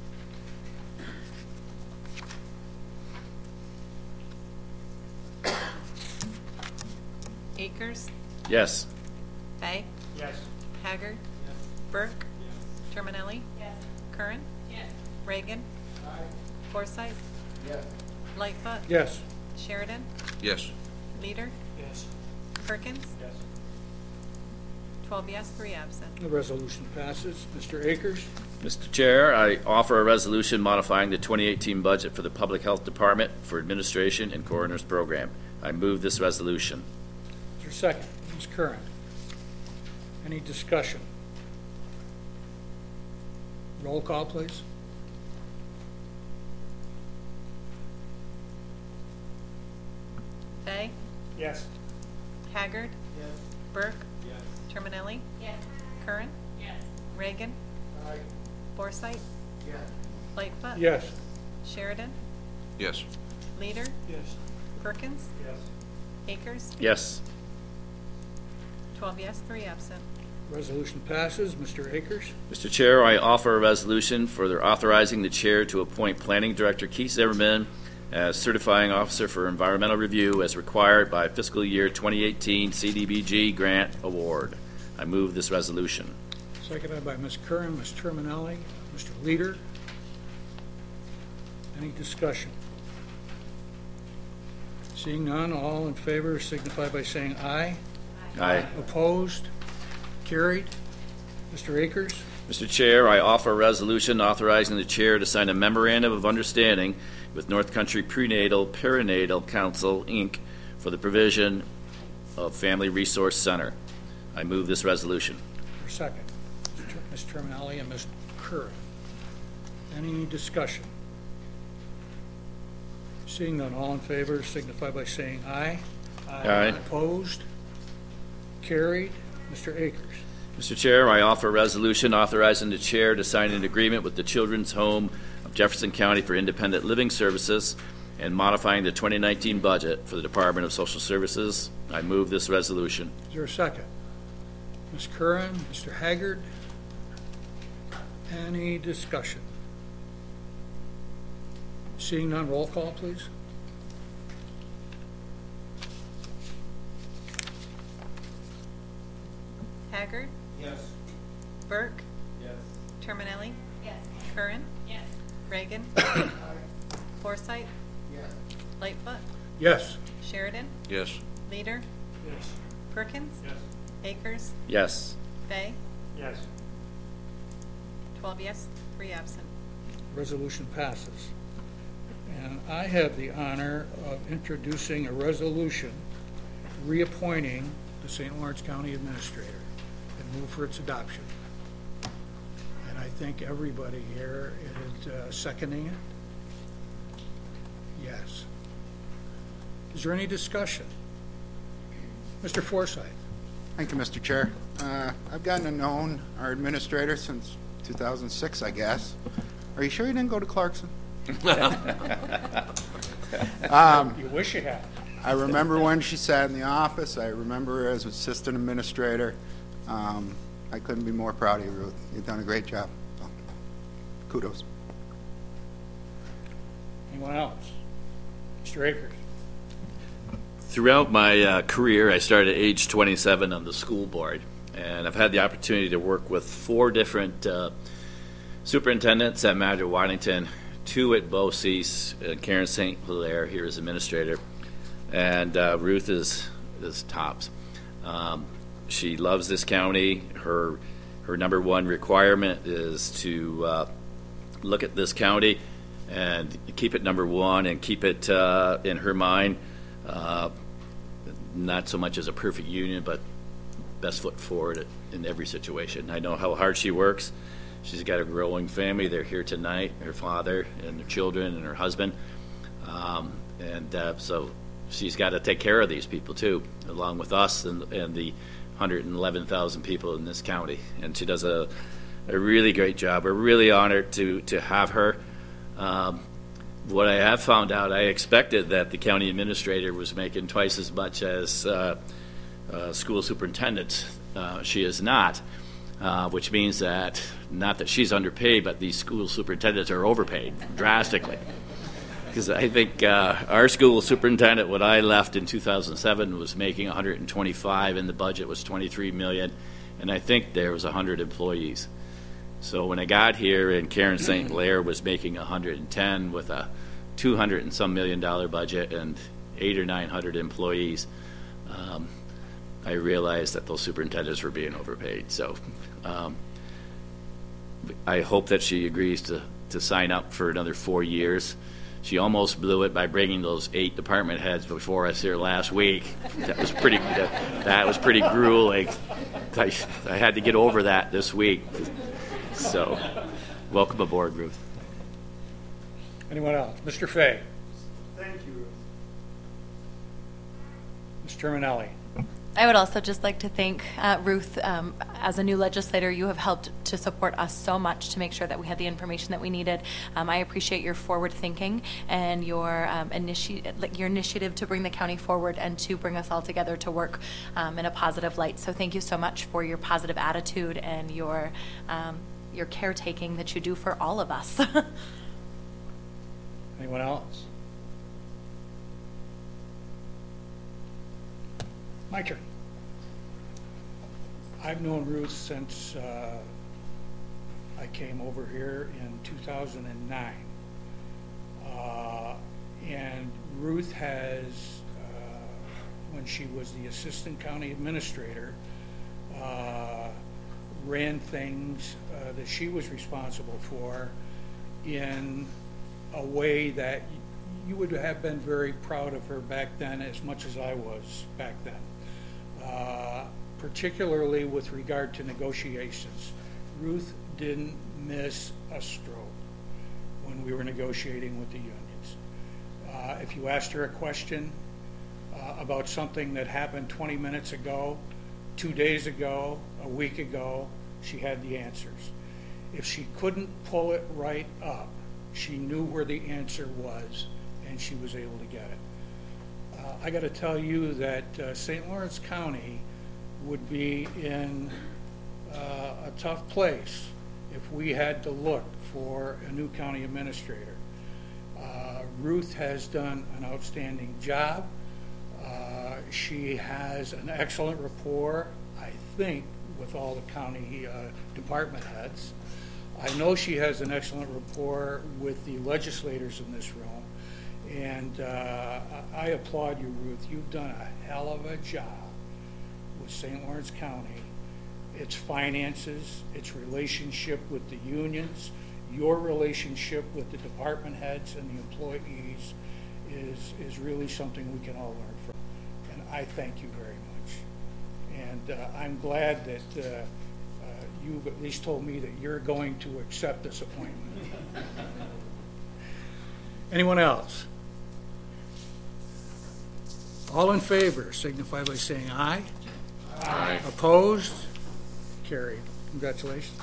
Akers? Yes. Fay? Yes. Haggard? Burke? Terminelli? Yes. Curran? Yes. Reagan? Forsythe? Lightfoot? Yes. Sheridan? Yes. Leader? Yes. Perkins? Yes. Twelve yes, three absent. The resolution passes. Mister Akers? Mister Chair, I offer a resolution modifying the twenty eighteen budget for the Public Health Department for Administration and Coroner's Program. I move this resolution. Is there a second? Miz Curran. Any discussion? Roll call, please. Fay? Yes. Haggard? Yes. Burke? Terminelli? Yes. Curran? Yes. Reagan? Forsythe? Yes. Lightfoot? Yes. Sheridan? Yes. Leader? Yes. Perkins? Yes. Akers? Yes. Twelve yes, three absent. Resolution passes. Mister Akers? Mister Chair, I offer a resolution further authorizing the chair to appoint Planning Director Keith Zimmerman as certifying officer for environmental review as required by fiscal year twenty eighteen C D B G grant award. I move this resolution. Seconded by Miz Curran, Miz Terminelli, Mister Leader. Any discussion? Seeing none, all in favor signify by saying aye. Aye. Opposed? Carried. Mister Akers? Mister Chair, I offer a resolution authorizing the chair to sign a memorandum of understanding with North Country Prenatal Perinatal Council, Incorporated for the provision of Family Resource Center. I move this resolution. For second, Miz Terminelli and Miz Curran. Any discussion? Seeing none, all in favor signify by saying aye. Aye. Opposed? Carried. Mister Akers? Mister Chair, I offer a resolution authorizing the chair to sign an agreement with the Children's Home of Jefferson County for Independent Living Services and modifying the twenty nineteen budget for the Department of Social Services. I move this resolution. Is there a second? Miz Curran, Mister Haggard? Any discussion? Seeing none, roll call, please. Haggard? Yes. Burke? Yes. Terminelli? Yes. Curran? Yes. Reagan? Forsythe? Yes. Lightfoot? Yes. Sheridan? Yes. Leader? Yes. Perkins? Yes. Akers? Yes. Fay? Yes. Twelve yes, three absent. Resolution passes. and I have the honor of introducing a resolution reappointing the Saint Lawrence County Administrator and move for its adoption. And I think everybody here is uh, seconding it. Yes. Is there any discussion? Mister Forsythe. Thank you, Mister Chair. Uh, I've gotten to know our administrator since two thousand six, I guess. Are you sure you didn't go to Clarkson? um, You wish you had. I remember when she sat in the office. I remember her as assistant administrator. Um, I couldn't be more proud of you, Ruth. You've done a great job. So, kudos. Anyone else? Mister Akers. Throughout my uh, career, I started at age twenty-seven on the school board, and I've had the opportunity to work with four different uh, superintendents at Madrid Waddington, two at BOCES, and Karen Saint Hilaire here as administrator, and uh, Ruth is, is tops. Um, she loves this county. Her, her number one requirement is to uh, look at this county and keep it number one and keep it uh, in her mind. Uh, not so much as a perfect union, but best foot forward in every situation. I know how hard she works. She's got a growing family. They're here tonight, her father and their children and her husband. Um, and uh, so she's got to take care of these people too, along with us and, and the one hundred eleven thousand people in this county. And she does a, a really great job. We're really honored to, to have her. Um, What I have found out, I expected that the county administrator was making twice as much as uh, uh, school superintendents. Uh, she is not, uh, which means that, not that she's underpaid, but these school superintendents are overpaid drastically. Because I think uh, our school superintendent, when I left in two thousand seven, was making one hundred twenty-five, and the budget was twenty-three million dollars, and I think there was one hundred employees. So when I got here and Karen Saint Hilaire was making one hundred ten with a two hundred and some million dollar budget and eight or nine hundred employees, um, I realized that those superintendents were being overpaid. So um, I hope that she agrees to, to sign up for another four years. She almost blew it by bringing those eight department heads before us here last week. That was pretty. That, that was pretty grueling. I, I had to get over that this week. So, welcome aboard, Ruth. Anyone else? Mister Fay. Thank you, Ruth. Miz Terminelli. I would also just like to thank uh, Ruth. Um, as a new legislator, you have helped to support us so much to make sure that we had the information that we needed. Um, I appreciate your forward thinking and your um, initi- like your initiative to bring the county forward and to bring us all together to work um, in a positive light. So thank you so much for your positive attitude and your um, your caretaking that you do for all of us. Anyone else? My turn. I've known Ruth since uh, I came over here in two thousand nine. Uh, and Ruth has, uh, when she was the assistant county administrator, uh, ran things uh, that she was responsible for in a way that you would have been very proud of her back then, as much as I was back then. Uh, particularly with regard to negotiations. Ruth didn't miss a stroke when we were negotiating with the unions. Uh, if you asked her a question uh, about something that happened twenty minutes ago, two days ago, a week ago, she had the answers. If she couldn't pull it right up, she knew where the answer was, and she was able to get it. Uh, I got to tell you that uh, Saint Lawrence County would be in uh, a tough place if we had to look for a new county administrator. Uh, Ruth has done an outstanding job. Uh, she has an excellent rapport, I think, with all the county uh, department heads. I know she has an excellent rapport with the legislators in this room. And uh, I applaud you, Ruth. You've done a hell of a job with Saint Lawrence County, its finances, its relationship with the unions. your relationship with the department heads and the employees is, is really something we can all learn from. And I thank you very much. And uh, I'm glad that uh, uh, you've at least told me that you're going to accept this appointment. Anyone else? All in favor signify by saying aye. Aye. Opposed? Carried. Congratulations.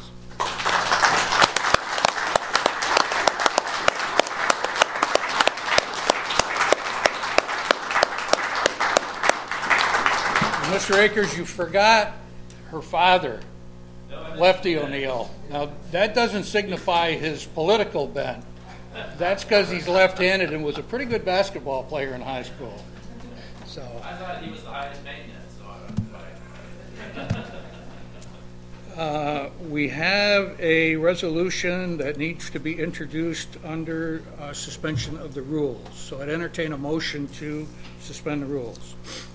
And Mister Akers, you forgot her father, Lefty O'Neill. Now, that doesn't signify his political bent. That's because he's left-handed and was a pretty good basketball player in high school. So I thought he was the highest maintenance, so I don't know. uh, we have a resolution that needs to be introduced under uh, suspension of the rules. So I'd entertain a motion to suspend the rules.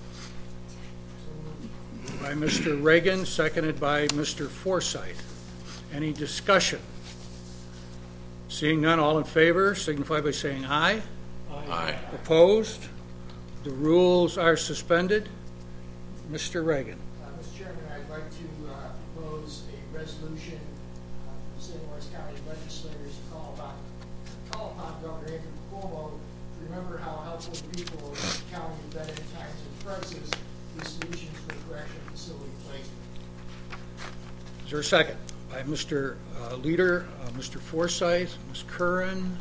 By Mister Reagan, seconded by Mister Forsythe. Any discussion? Seeing none, all in favor signify by saying aye. Aye. Opposed? The rules are suspended. Mister Reagan. Uh, Mister Chairman, I'd like to uh, propose a resolution uh, for the Saint Lawrence County legislators to call upon, call upon Governor Andrew Cuomo to remember how helpful the people of the county have been in times of crisis with solutions for correctional facility placement. Is there a second? By Mister Uh, Leader, uh, Mister Forsythe, Miz Curran,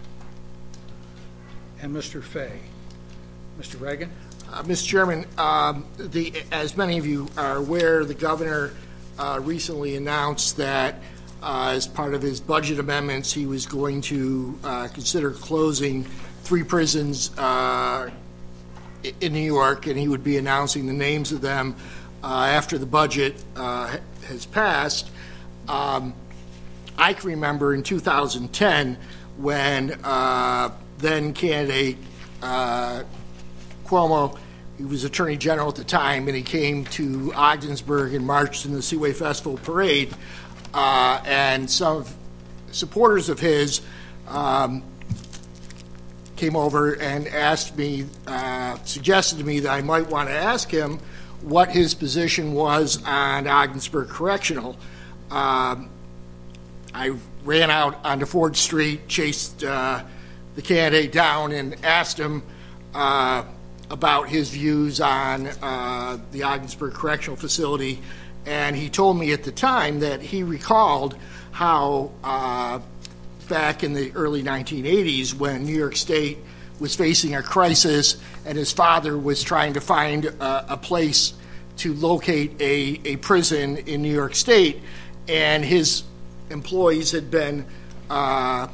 and Mister Fay. Mister Reagan? Uh, Mister Chairman, um, the, as many of you are aware, the governor uh, recently announced that uh, as part of his budget amendments, he was going to uh, consider closing three prisons uh, in New York, and he would be announcing the names of them uh, after the budget uh, has passed. Um, I can remember in two thousand ten when uh, then candidate uh, Cuomo, he was Attorney General at the time, and he came to Ogdensburg and marched in the Seaway Festival Parade, uh, and some supporters of his um, came over and asked me, uh, suggested to me that I might want to ask him what his position was on Ogdensburg Correctional. Um, I ran out onto Ford Street, chased uh, the candidate down, and asked him uh, about his views on uh, the Ogdensburg Correctional Facility, and he told me at the time that he recalled how uh, back in the early nineteen eighties, when New York State was facing a crisis and his father was trying to find a, a place to locate a, a prison in New York State, and his employees had been uh,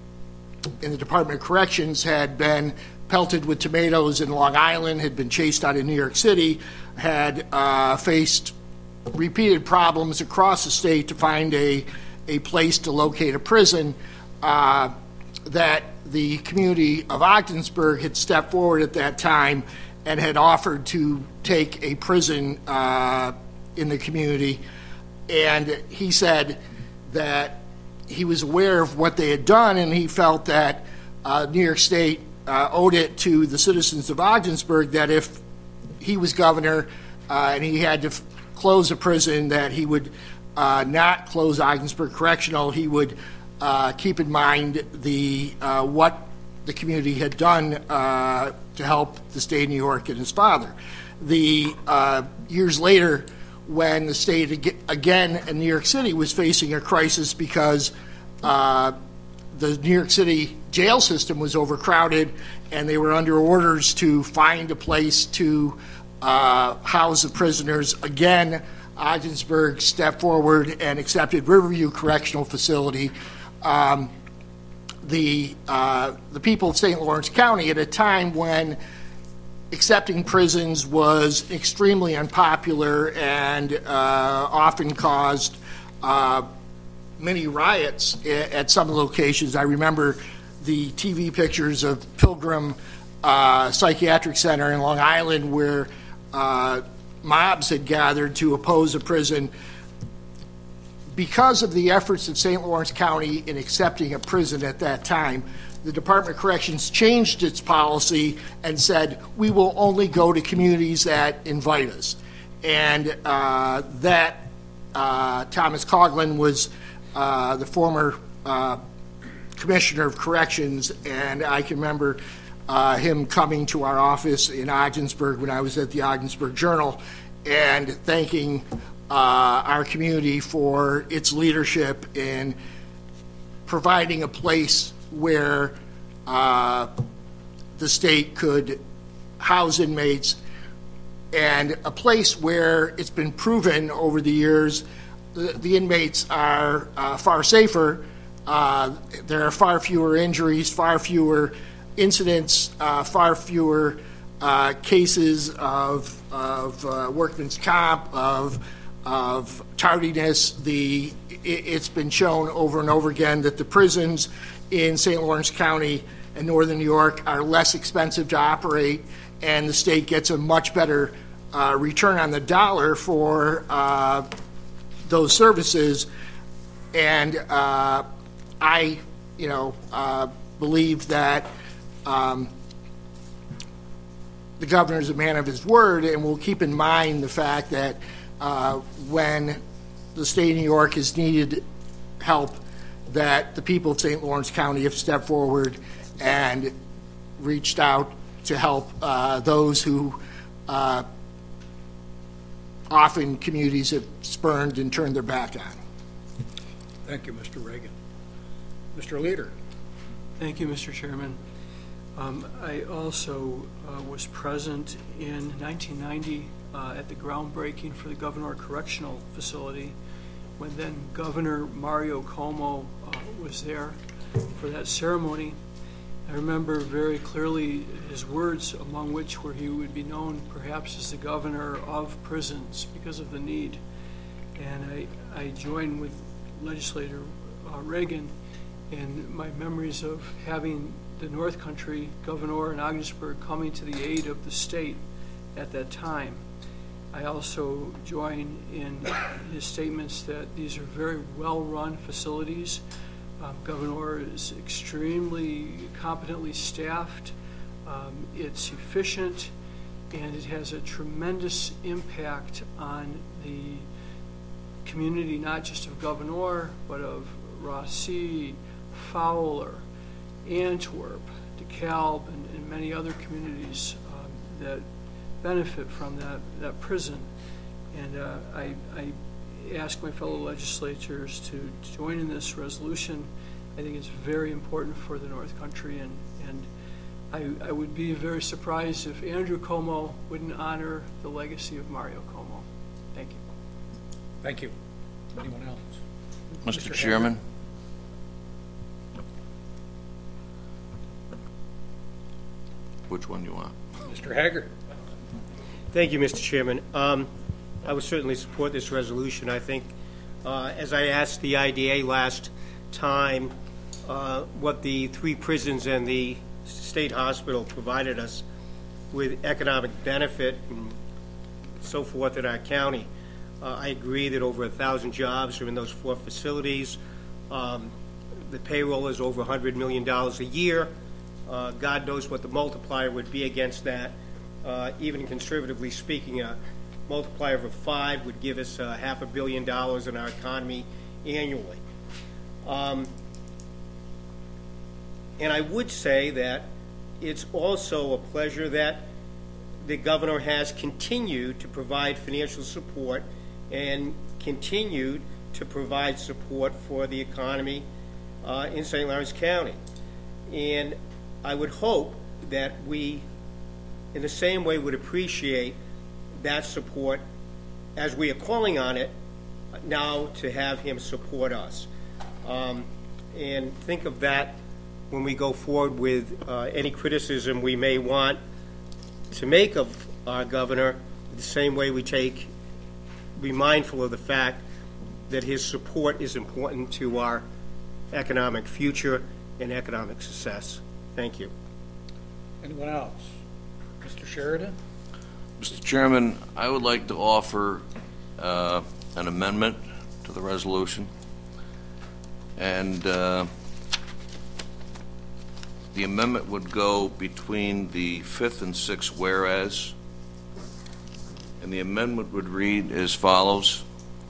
in the Department of Corrections had been pelted with tomatoes in Long Island, had been chased out of New York City, had uh, faced repeated problems across the state to find a, a place to locate a prison, uh, that the community of Ogdensburg had stepped forward at that time and had offered to take a prison uh, in the community. And he said that he was aware of what they had done, and he felt that uh, New York State uh, owed it to the citizens of Ogdensburg that if he was governor uh, and he had to f- close a prison, that he would uh, not close Ogdensburg Correctional. He would uh, keep in mind the uh, what the community had done uh, to help the state of New York and his father. The uh, years later, when the state again in New York City was facing a crisis because uh, the New York City jail system was overcrowded and they were under orders to find a place to uh, house the prisoners, again, Ogdensburg stepped forward and accepted Riverview Correctional Facility. Um, the, uh, the people of Saint Lawrence County, at a time when accepting prisons was extremely unpopular and uh, often caused uh, many riots at some of the locations. I remember the T V pictures of Pilgrim uh, Psychiatric Center in Long Island where uh, mobs had gathered to oppose a prison. because of the efforts of Saint Lawrence County in accepting a prison at that time, the Department of Corrections changed its policy and said, we will only go to communities that invite us. And uh, that uh, Thomas Coughlin was uh, the former uh, Commissioner of Corrections, and I can remember uh, him coming to our office in Ogdensburg when I was at the Ogdensburg Journal and thanking uh, our community for its leadership in providing a place where uh, the state could house inmates, and a place where it's been proven over the years the, the inmates are uh, far safer. Uh, there are far fewer injuries, far fewer incidents, uh, far fewer uh, cases of, of uh, workman's comp, of, of tardiness. The, it, it's been shown over and over again that the prisons in Saint Lawrence County and northern New York are less expensive to operate, and the state gets a much better uh, return on the dollar for uh, those services. And uh, I, you know, uh, believe that um, the governor is a man of his word, and will keep in mind the fact that uh, when the state of New York has needed help, that the people of Saint Lawrence County have stepped forward and reached out to help uh, those who uh, often communities have spurned and turned their back on. Thank you, Mister Reagan. Mister Leader. Thank you, Mister Chairman. Um, I also uh, was present in nineteen ninety uh, at the groundbreaking for the Gouverneur Correctional Facility, when then Governor Mario Cuomo uh, was there for that ceremony. I remember very clearly his words, among which were he would be known perhaps as the governor of prisons because of the need. And I, I joined with legislator uh, Reagan in my memories of having the North Country Governor in Ogdensburg coming to the aid of the state at that time. I also join in his statements that these are very well-run facilities. Um, Governor is extremely competently staffed. Um, it's efficient, and it has a tremendous impact on the community, not just of Governor, but of Rossy, Fowler, Antwerp, DeKalb, and, and many other communities um, that benefit from that, that prison. And uh, I, I ask my fellow legislators to join in this resolution. I think it's very important for the North Country, and, and I, I would be very surprised if Andrew Cuomo wouldn't honor the legacy of Mario Cuomo. Thank you. Thank you. Anyone else? Mister Chairman. Which one do you want? Mister Haggard. Thank you, Mister Chairman. Um, I would certainly support this resolution. I think, uh, as I asked the I D A last time, uh, what the three prisons and the state hospital provided us with economic benefit and so forth in our county. Uh, I agree that over a thousand jobs are in those four facilities. Um, the payroll is over one hundred million dollars a year. Uh, God knows what the multiplier would be against that. Uh, even conservatively speaking, a multiplier of five would give us uh, half a billion dollars in our economy annually. Um, and I would say that it's also a pleasure that the governor has continued to provide financial support and continued to provide support for the economy uh, in Saint Lawrence County. And I would hope that we, in the same way, would appreciate that support as we are calling on it now to have him support us. Um, and think of that when we go forward with uh, any criticism we may want to make of our governor, the same way we take, be mindful of the fact that his support is important to our economic future and economic success. Thank you. Anyone else? Mister Sheridan? Mister Chairman, I would like to offer uh, an amendment to to the resolution. And uh, the amendment would go between the fifth and sixth whereas. And the amendment would read as follows.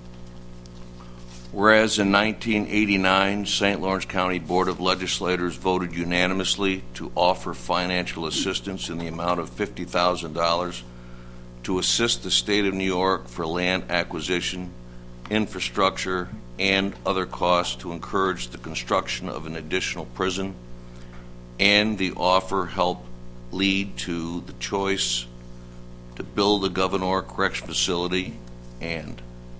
Whereas in nineteen eighty-nine, Saint Lawrence County Board of Legislators voted unanimously to offer financial assistance in the amount of fifty thousand dollars to assist the state of New York for land acquisition, infrastructure, and other costs to encourage the construction of an additional prison, and the offer helped lead to the choice to build a Gouverneur Correction Facility. And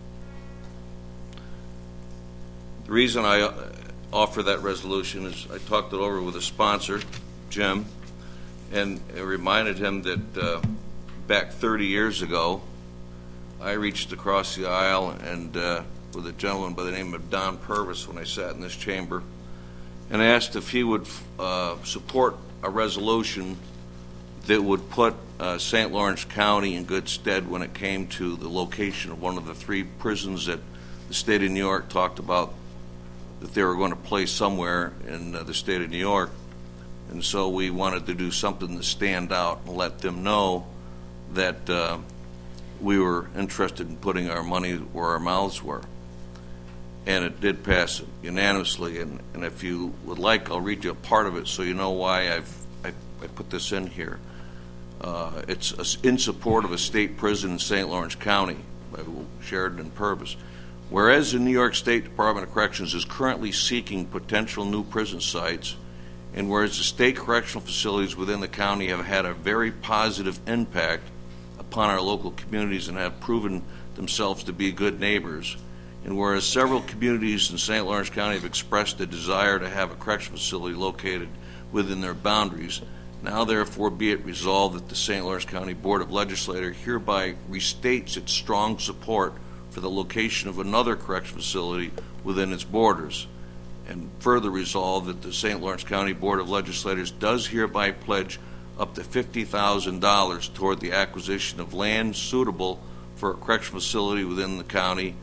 the reason I uh, offer that resolution is I talked it over with the sponsor, Jim, and I reminded him that uh, back thirty years ago, I reached across the aisle and uh, with a gentleman by the name of Don Purvis when I sat in this chamber, and asked if he would uh, support a resolution that would put uh, Saint Lawrence County in good stead when it came to the location of one of the three prisons that the state of New York talked about that they were going to place somewhere in uh, the state of New York. And so we wanted to do something to stand out and let them know that uh, we were interested in putting our money where our mouths were. And it did pass unanimously. And, and if you would like, I'll read you a part of it so you know why I've, I, I put this in here. Uh, it's a, in support of a state prison in Saint Lawrence County by Sheridan Purvis. Whereas the New York State Department of Corrections is currently seeking potential new prison sites, and whereas the state correctional facilities within the county have had a very positive impact upon our local communities and have proven themselves to be good neighbors, and whereas several communities in Saint Lawrence County have expressed a desire to have a correctional facility located within their boundaries, now therefore be it resolved that the Saint Lawrence County Board of Legislators hereby restates its strong support for the location of another correctional facility within its borders, and further resolve that the Saint Lawrence County Board of Legislators does hereby pledge up to fifty thousand dollars toward the acquisition of land suitable for a correctional facility within the county.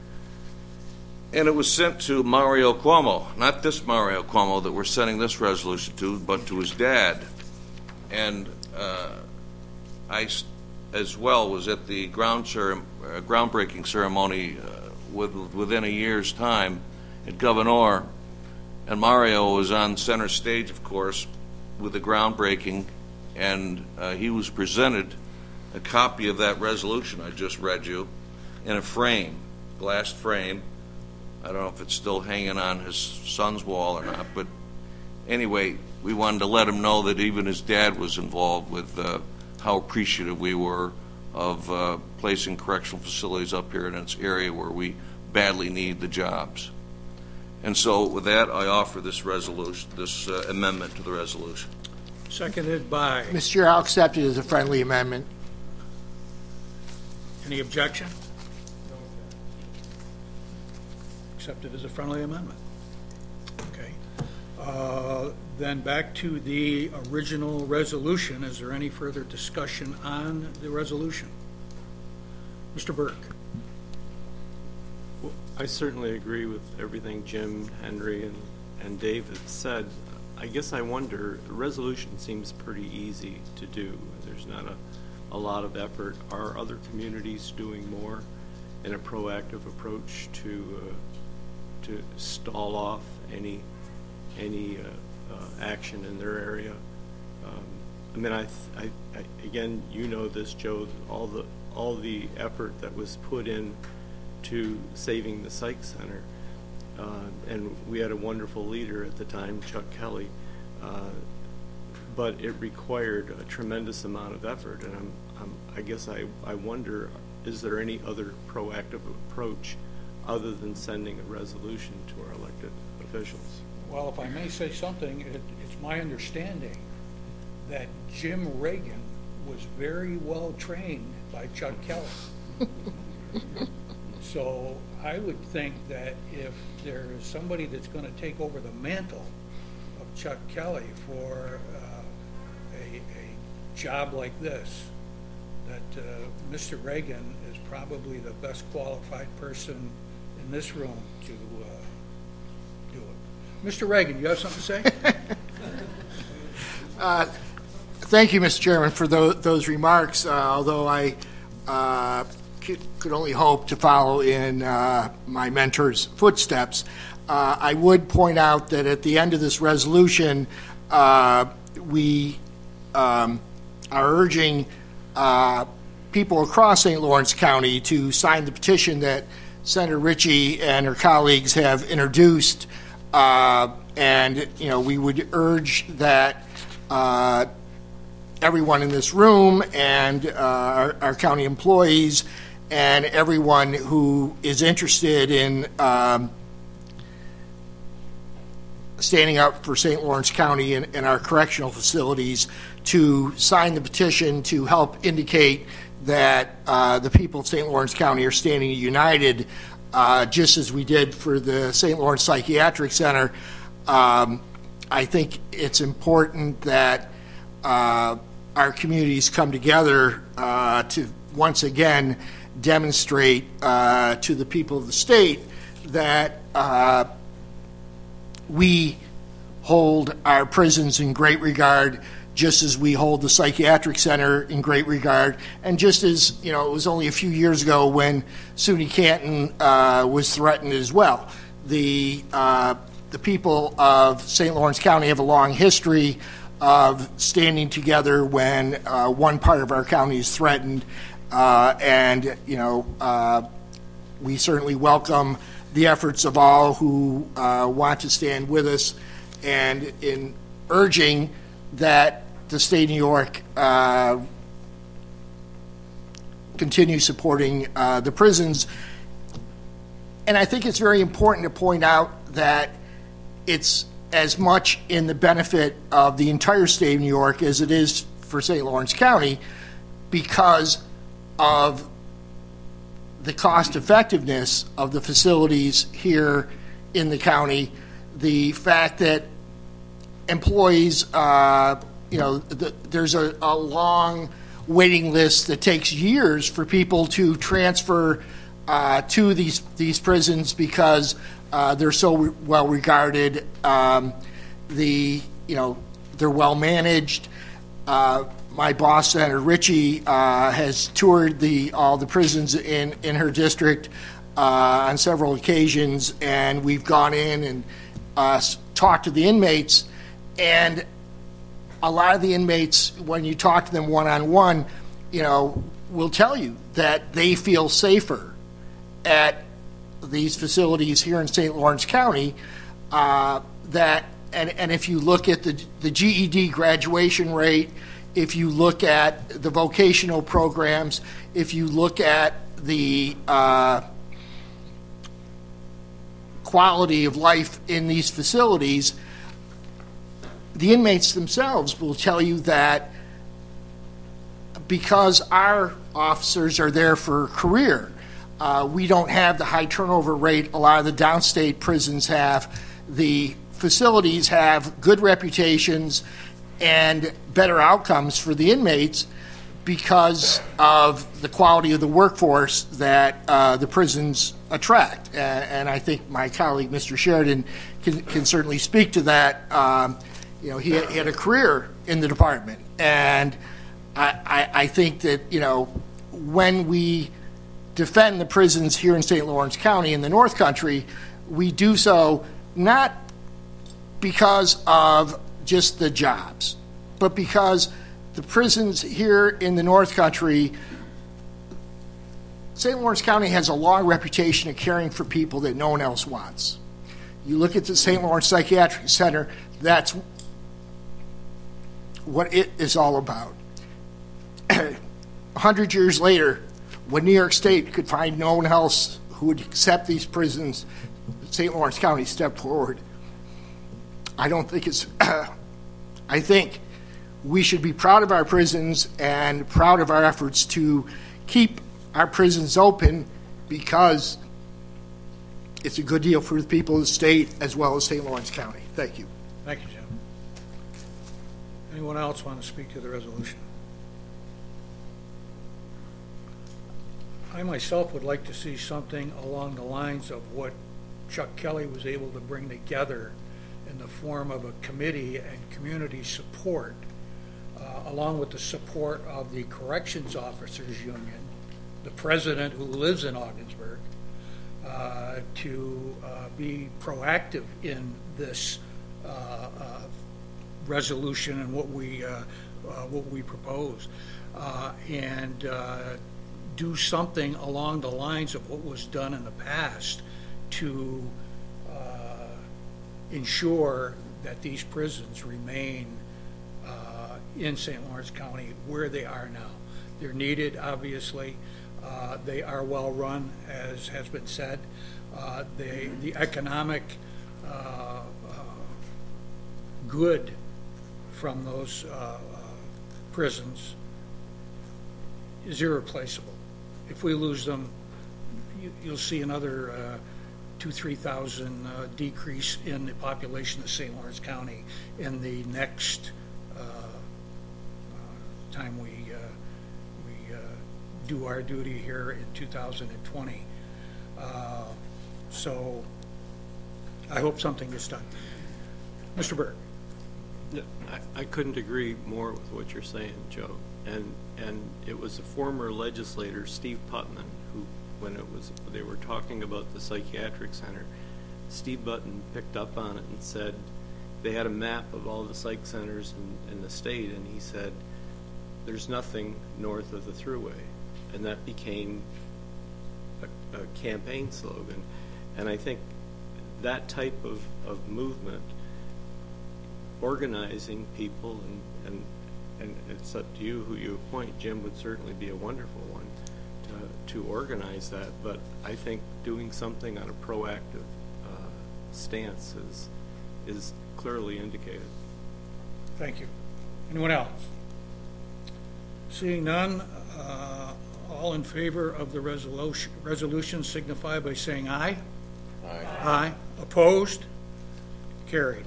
And it was sent to Mario Cuomo, not this Mario Cuomo that we're sending this resolution to, but to his dad. And uh, I as well was at the ground cere- uh, groundbreaking ceremony uh, with, within a year's time at Gouverneur, and Mario was on center stage, of course, with the groundbreaking, and uh, he was presented a copy of that resolution I just read you in a frame, glass frame. I don't know if it's still hanging on his son's wall or not, but anyway, we wanted to let him know that even his dad was involved with uh, how appreciative we were of uh, placing correctional facilities up here in its area where we badly need the jobs. And so with that, I offer this resolution, this uh, amendment to the resolution. Seconded by. Mister Chair, I'll accept it as a friendly amendment. Any objection? Accepted as a friendly amendment. Okay. Uh, then back to the original resolution. Is there any further discussion on the resolution? Mister Burke. Well, I certainly agree with everything Jim, Henry, and, and David said. I guess I wonder, the resolution seems pretty easy to do. There's not a, a lot of effort. Are other communities doing more in a proactive approach to uh, to stall off any any uh, uh, action in their area? Um, I mean, I, I, I again, you know this, Joe. All the all the effort that was put in to saving the Psych Center, uh, and we had a wonderful leader at the time, Chuck Kelly. Uh, but it required a tremendous amount of effort, and I'm, I'm, I guess I, I wonder, is there any other proactive approach other than sending a resolution to our elected officials? Well, if I may say something, it, it's my understanding that Jim Reagan was very well trained by Chuck Kelly. So I would think that if there is somebody that's going to take over the mantle of Chuck Kelly for uh, a, a job like this, that uh, Mister Reagan is probably the best qualified person in in this room to uh, do it. Mister Reagan, you have something to say? uh, thank you, Mister Chairman, for those, those remarks, uh, although I uh, could, could only hope to follow in uh, my mentor's footsteps. Uh, I would point out that at the end of this resolution, uh, we um, are urging uh, people across Saint Lawrence County to sign the petition that Senator Ritchie and her colleagues have introduced, uh, and you know we would urge that uh, everyone in this room and uh, our, our county employees and everyone who is interested in um, standing up for Saint Lawrence County and, and our correctional facilities to sign the petition to help indicate that uh, the people of Saint Lawrence County are standing united, uh, just as we did for the Saint Lawrence Psychiatric Center. Um, I think it's important that uh, our communities come together uh, to once again demonstrate uh, to the people of the state that uh, we hold our prisons in great regard, just as we hold the psychiatric center in great regard, and just as, you know, it was only a few years ago when SUNY Canton uh, was threatened as well. The, uh, the people of Saint Lawrence County have a long history of standing together when uh, one part of our county is threatened, uh, and, you know, uh, we certainly welcome the efforts of all who uh, want to stand with us, and in urging that the state of New York uh, continue supporting uh, the prisons. And I think it's very important to point out that it's as much in the benefit of the entire state of New York as it is for Saint Lawrence County, because of the cost effectiveness of the facilities here in the county, the fact that employees, uh, you know, the, there's a, a long waiting list that takes years for people to transfer uh, to these these prisons because uh, they're so re- well regarded. Um, the you know they're well managed. Uh, My boss, Senator Ritchie, uh, has toured the all the prisons in, in her district uh, on several occasions, and we've gone in and uh, talked to the inmates. And a lot of the inmates, when you talk to them one-on-one, you know, will tell you that they feel safer at these facilities here in Saint Lawrence County. Uh, that and, and if you look at the the G E D graduation rate, if you look at the vocational programs, if you look at the uh, quality of life in these facilities, the inmates themselves will tell you that because our officers are there for a career, uh, we don't have the high turnover rate a lot of the downstate prisons have. The facilities have good reputations and better outcomes for the inmates because of the quality of the workforce that uh, the prisons attract. Uh, and I think my colleague, Mister Sheridan, can, can certainly speak to that. Um, you know, he had, he had a career in the department. And I, I, I think that, you know, when we defend the prisons here in Saint Lawrence County in the North Country, we do so not because of just the jobs, but because the prisons here in the North Country, Saint Lawrence County has a long reputation of caring for people that no one else wants. You look at the Saint Lawrence Psychiatric Center, that's what it is all about. A hundred years later, when New York State could find no one else who would accept these prisons, Saint Lawrence County stepped forward. I don't think it's, I think we should be proud of our prisons and proud of our efforts to keep our prisons open because it's a good deal for the people of the state as well as Saint Lawrence County. Thank you. Thank you, Jim. Anyone else want to speak to the resolution? I myself would like to see something along the lines of what Chuck Kelly was able to bring together in the form of a committee and community support, uh, along with the support of the Corrections Officers Union, the president who lives in Ogdensburg, uh, to uh, be proactive in this uh, uh, resolution and what we uh, uh, what we propose, uh, and uh, do something along the lines of what was done in the past to uh, ensure that these prisons remain uh, in Saint Lawrence County where they are now. They're needed, obviously. Uh, they are well run, as has been said. Uh, they, the economic uh, uh, good from those uh, uh, prisons is irreplaceable. If we lose them, you, you'll see another uh, two, three thousand uh, decrease in the population of Saint Lawrence County in the next uh, uh, time we uh, we uh, do our duty here in two thousand twenty. Uh, so I hope something gets done. Mister Burke. Yeah, I, I couldn't agree more with what you're saying, Joe. And and it was a former legislator, Steve Putman, who, when it was they were talking about the psychiatric center, Steve Button picked up on it and said they had a map of all the psych centers in, in the state, and he said there's nothing north of the Thruway, and that became a, a campaign slogan. And I think that type of, of movement, organizing people, and, and and it's up to you who you appoint. Jim would certainly be a wonderful one to, to organize that, but I think doing something on a proactive uh, stance is, is clearly indicated. Thank you. Anyone else? Seeing none, uh, all in favor of the resolution, resolution signify by saying aye. Aye. Aye. Opposed? Carried.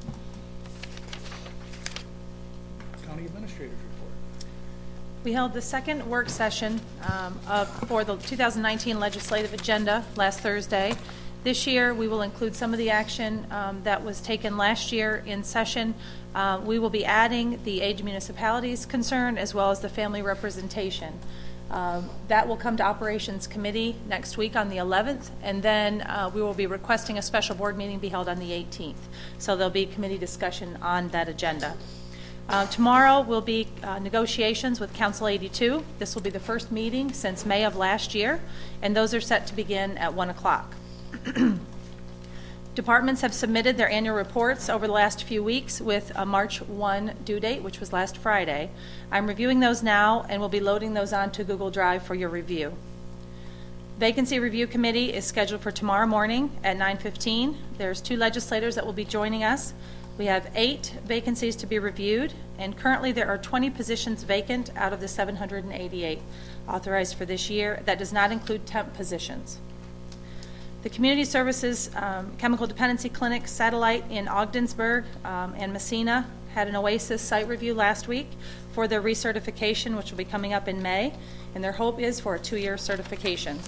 County Administrator's Report. We held the second work session um, of, for the two thousand nineteen legislative agenda last Thursday. This year, we will include some of the action um, that was taken last year in session. Uh, we will be adding the age municipalities concern as well as the family representation. Um, that will come to Operations Committee next week on the eleventh, and then uh, we will be requesting a special board meeting be held on the eighteenth. So there'll be committee discussion on that agenda. Uh, tomorrow will be uh, negotiations with Council eighty-two. This will be the first meeting since May of last year, and those are set to begin at one o'clock. Departments have submitted their annual reports over the last few weeks with a March first due date, which was last Friday. I'm reviewing those now and will be loading those onto Google Drive for your review. Vacancy Review Committee is scheduled for tomorrow morning at nine fifteen. There's two legislators that will be joining us. We have eight vacancies to be reviewed, and currently there are twenty positions vacant out of the seven hundred eighty-eight authorized for this year. That does not include temp positions. The Community Services um, Chemical Dependency Clinic satellite in Ogdensburg um, and Messina had an OASIS site review last week for their recertification, which will be coming up in May, and their hope is for a two-year certification.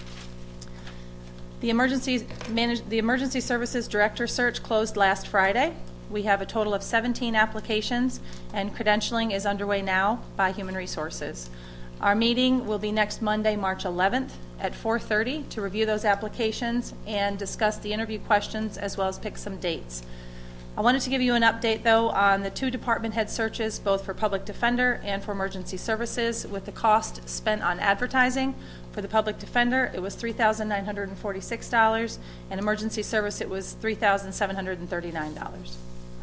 The emergency, manage, the emergency Services Director search closed last Friday. We have a total of seventeen applications, and credentialing is underway now by Human Resources. Our meeting will be next Monday, March eleventh at four thirty to review those applications and discuss the interview questions as well as pick some dates. I wanted to give you an update, though, on the two department head searches, both for Public Defender and for Emergency Services, with the cost spent on advertising. For the Public Defender, it was three thousand nine hundred forty-six dollars, and Emergency Service, it was three thousand seven hundred thirty-nine dollars.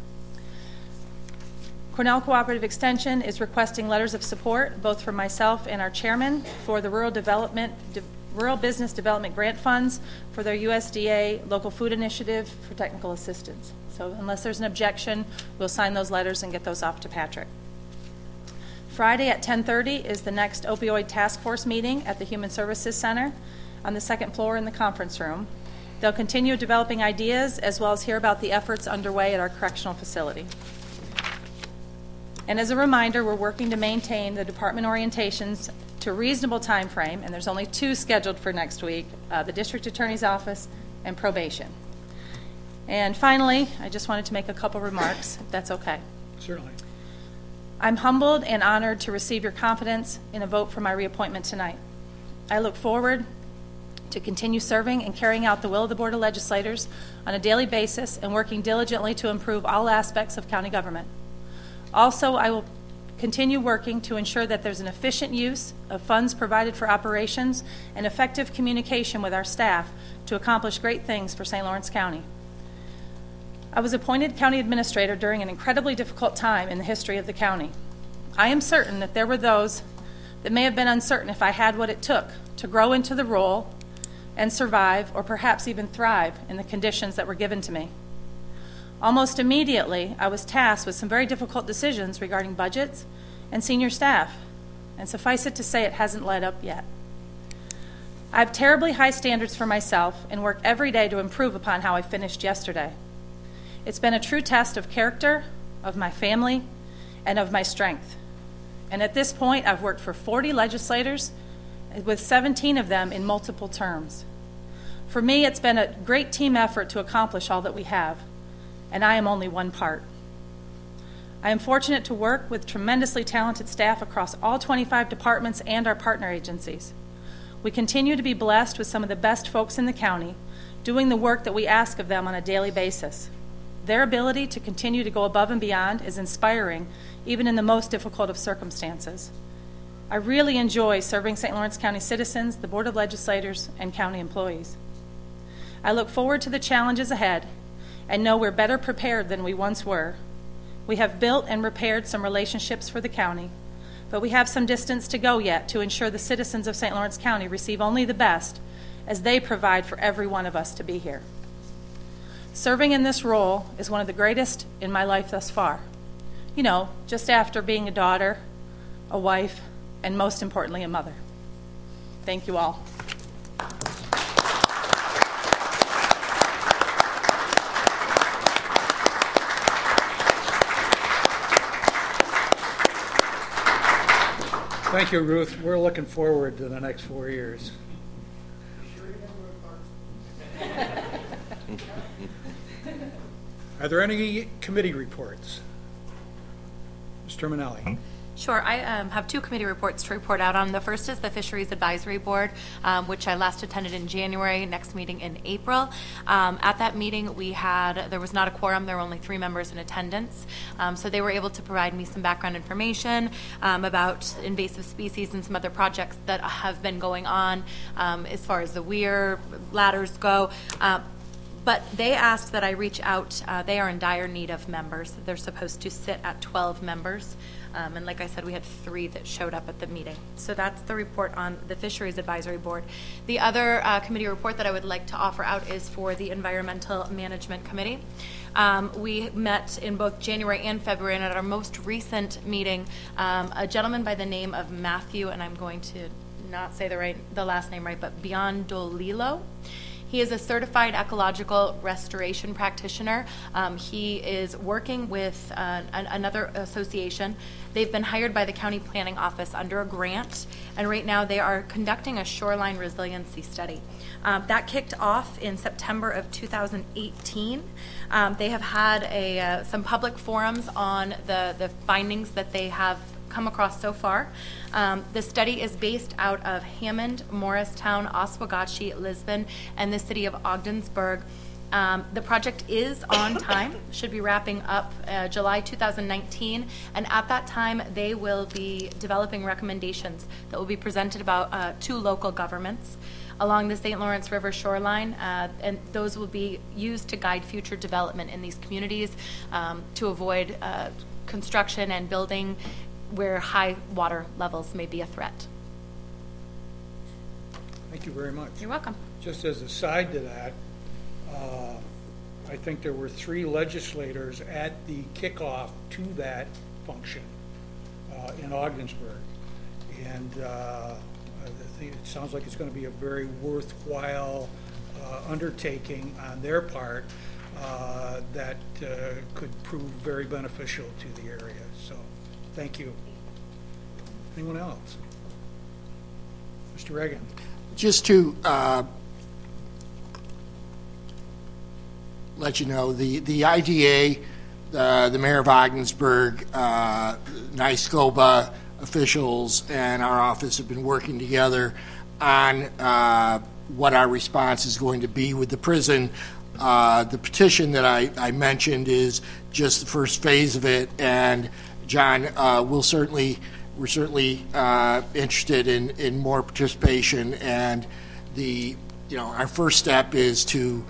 Cornell Cooperative Extension is requesting letters of support, both from myself and our chairman, for the Rural Development, De, Rural Business Development Grant Funds for their U S D A Local Food Initiative for technical assistance. So unless there's an objection, we'll sign those letters and get those off to Patrick. Friday at ten thirty is the next opioid task force meeting at the Human Services Center on the second floor in the conference room. They'll continue developing ideas as well as hear about the efforts underway at our correctional facility. And as a reminder, we're working to maintain the department orientations to reasonable time frame, and there's only two scheduled for next week, uh, the District Attorney's Office and probation. And finally, I just wanted to make a couple remarks, if that's okay. Certainly. I'm humbled and honored to receive your confidence in a vote for my reappointment tonight. I look forward to continue serving and carrying out the will of the Board of Legislators on a daily basis and working diligently to improve all aspects of county government. Also, I will continue working to ensure that there's an efficient use of funds provided for operations and effective communication with our staff to accomplish great things for Saint Lawrence County. I was appointed county administrator during an incredibly difficult time in the history of the county. I am certain that there were those that may have been uncertain if I had what it took to grow into the role and survive, or perhaps even thrive, in the conditions that were given to me. Almost immediately, I was tasked with some very difficult decisions regarding budgets and senior staff, and suffice it to say, it hasn't let up yet. I have terribly high standards for myself and work every day to improve upon how I finished yesterday. It's been a true test of character, of my family, and of my strength. And at this point, I've worked for forty legislators, with seventeen of them in multiple terms. For me, it's been a great team effort to accomplish all that we have, and I am only one part. I am fortunate to work with tremendously talented staff across all twenty-five departments and our partner agencies. We continue to be blessed with some of the best folks in the county, doing the work that we ask of them on a daily basis. Their ability to continue to go above and beyond is inspiring, even in the most difficult of circumstances. I really enjoy serving Saint Lawrence County citizens, the Board of Legislators, and county employees. I look forward to the challenges ahead and know we're better prepared than we once were. We have built and repaired some relationships for the county, but we have some distance to go yet to ensure the citizens of Saint Lawrence County receive only the best as they provide for every one of us to be here. Serving in this role is one of the greatest in my life thus far. You know, just after being a daughter, a wife, and most importantly, a mother. Thank you all. Thank you, Ruth. We're looking forward to the next four years. Are there any committee reports? Mister Terminelli. Sure. I um, have two committee reports to report out on. The first is the Fisheries Advisory Board, um, which I last attended in January, next meeting in April. Um, at that meeting, we had, there was not a quorum, there were only three members in attendance. Um, so they were able to provide me some background information um, about invasive species and some other projects that have been going on um, as far as the weir ladders go. Uh, But they asked that I reach out. Uh, they are in dire need of members. They're supposed to sit at twelve members. Um, and like I said, we had three that showed up at the meeting. So that's the report on the Fisheries Advisory Board. The other uh, committee report that I would like to offer out is for the Environmental Management Committee. Um, we met in both January and February, and at our most recent meeting, um, a gentleman by the name of Matthew, and I'm going to not say the right, the last name right, but Biondolilo. He is a certified ecological restoration practitioner. Um, he is working with uh, an, another association. They've been hired by the County Planning Office under a grant, and right now they are conducting a shoreline resiliency study. Um, that kicked off in September of two thousand eighteen. Um, they have had a, uh, some public forums on the, the findings that they have come across so far. Um, the study is based out of Hammond, Morristown, Oswegatchie, Lisbon, and the city of Ogdensburg. Um, the project is on time, should be wrapping up uh, July two thousand nineteen, and at that time they will be developing recommendations that will be presented about uh, to local governments along the Saint Lawrence River shoreline, uh, and those will be used to guide future development in these communities um, to avoid uh, construction and building where high water levels may be a threat. Thank you very much. You're welcome. Just as a side to that, uh, I think there were three legislators at the kickoff to that function uh, in Ogdensburg. And uh, I think it sounds like it's going to be a very worthwhile uh, undertaking on their part uh, that uh, could prove very beneficial to the area. So thank you. Anyone else? Mister Reagan. Just to uh, let you know, the, the I D A, uh, the mayor of Ogdensburg, uh, NYSCOBA officials, and our office have been working together on uh, what our response is going to be with the prison. Uh, the petition that I, I mentioned is just the first phase of it, and John, uh, will certainly we're certainly uh, interested in, in more participation. And the you know our first step is to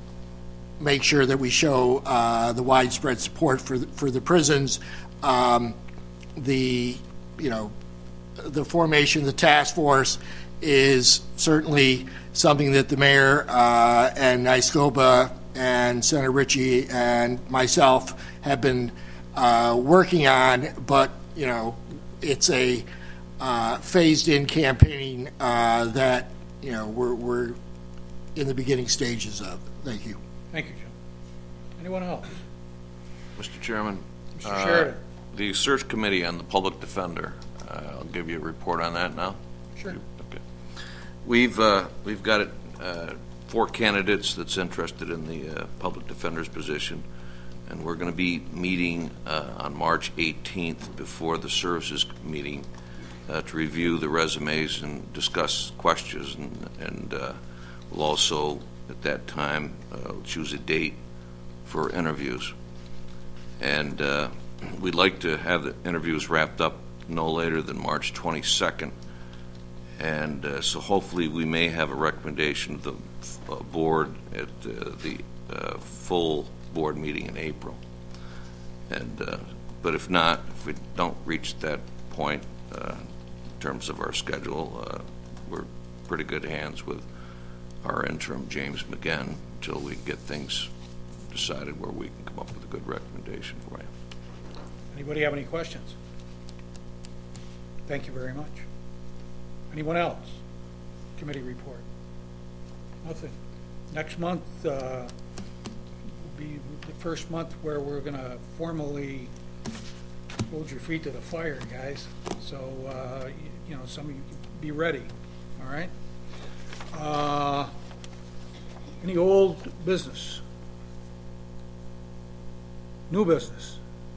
make sure that we show uh, the widespread support for the, for the prisons. Um, the you know the formation of the task force is certainly something that the mayor uh, and NYSCOBA and Senator Ritchie and myself have been uh, working on, but you know it's a uh, phased-in campaign uh, that you know we're, we're in the beginning stages of. Thank you. Thank you, Jim. Anyone else? Mister Chairman, Mister uh, Sheridan. the search committee on the public defender, uh, I'll give you a report on that now. Sure. Okay. We've uh, we've got it, uh, four candidates that's interested in the uh, public defender's position, and we're going to be meeting uh, on March eighteenth before the services meeting uh, to review the resumes and discuss questions, and, and uh, we'll also at that time uh, choose a date for interviews. And uh, we'd like to have the interviews wrapped up no later than March twenty-second. And uh, so hopefully we may have a recommendation of the uh, board at uh, the uh, full board meeting in April. And uh, but if not, if we don't reach that point uh, in terms of our schedule, uh, we're pretty good hands with our interim James McGinn until we get things decided where we can come up with a good recommendation for you. Anybody have any questions? Thank you very much. Anyone else? Committee report? Nothing. Next month uh, will be the first month where we're going to formally hold your feet to the fire, guys. So, uh, you, you know, some of you be ready, all right? Uh, any old business? New business?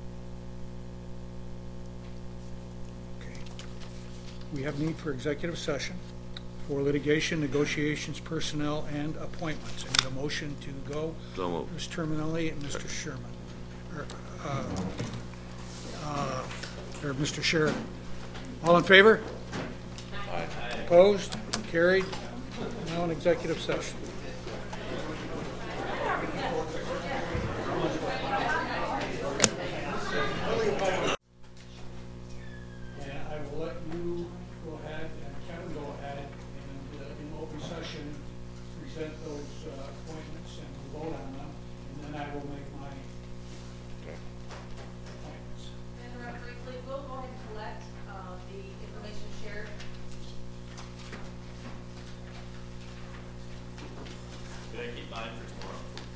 Okay. We have need for executive session for litigation, negotiations, personnel, and appointments. I need a motion to go. So moved. Miz Terminelli and Mister Sherman. Or, uh, uh, or Mister Sheridan. All in favor? Aye. Opposed? Carried. Now in executive session. And I will let you go ahead, and Kevin go ahead, and uh, in open session, present those uh, appointments and we'll vote on them, and then I will make my appointments. Interrupt briefly, we'll go ahead and collect uh, the information shared. Can I keep mine for tomorrow?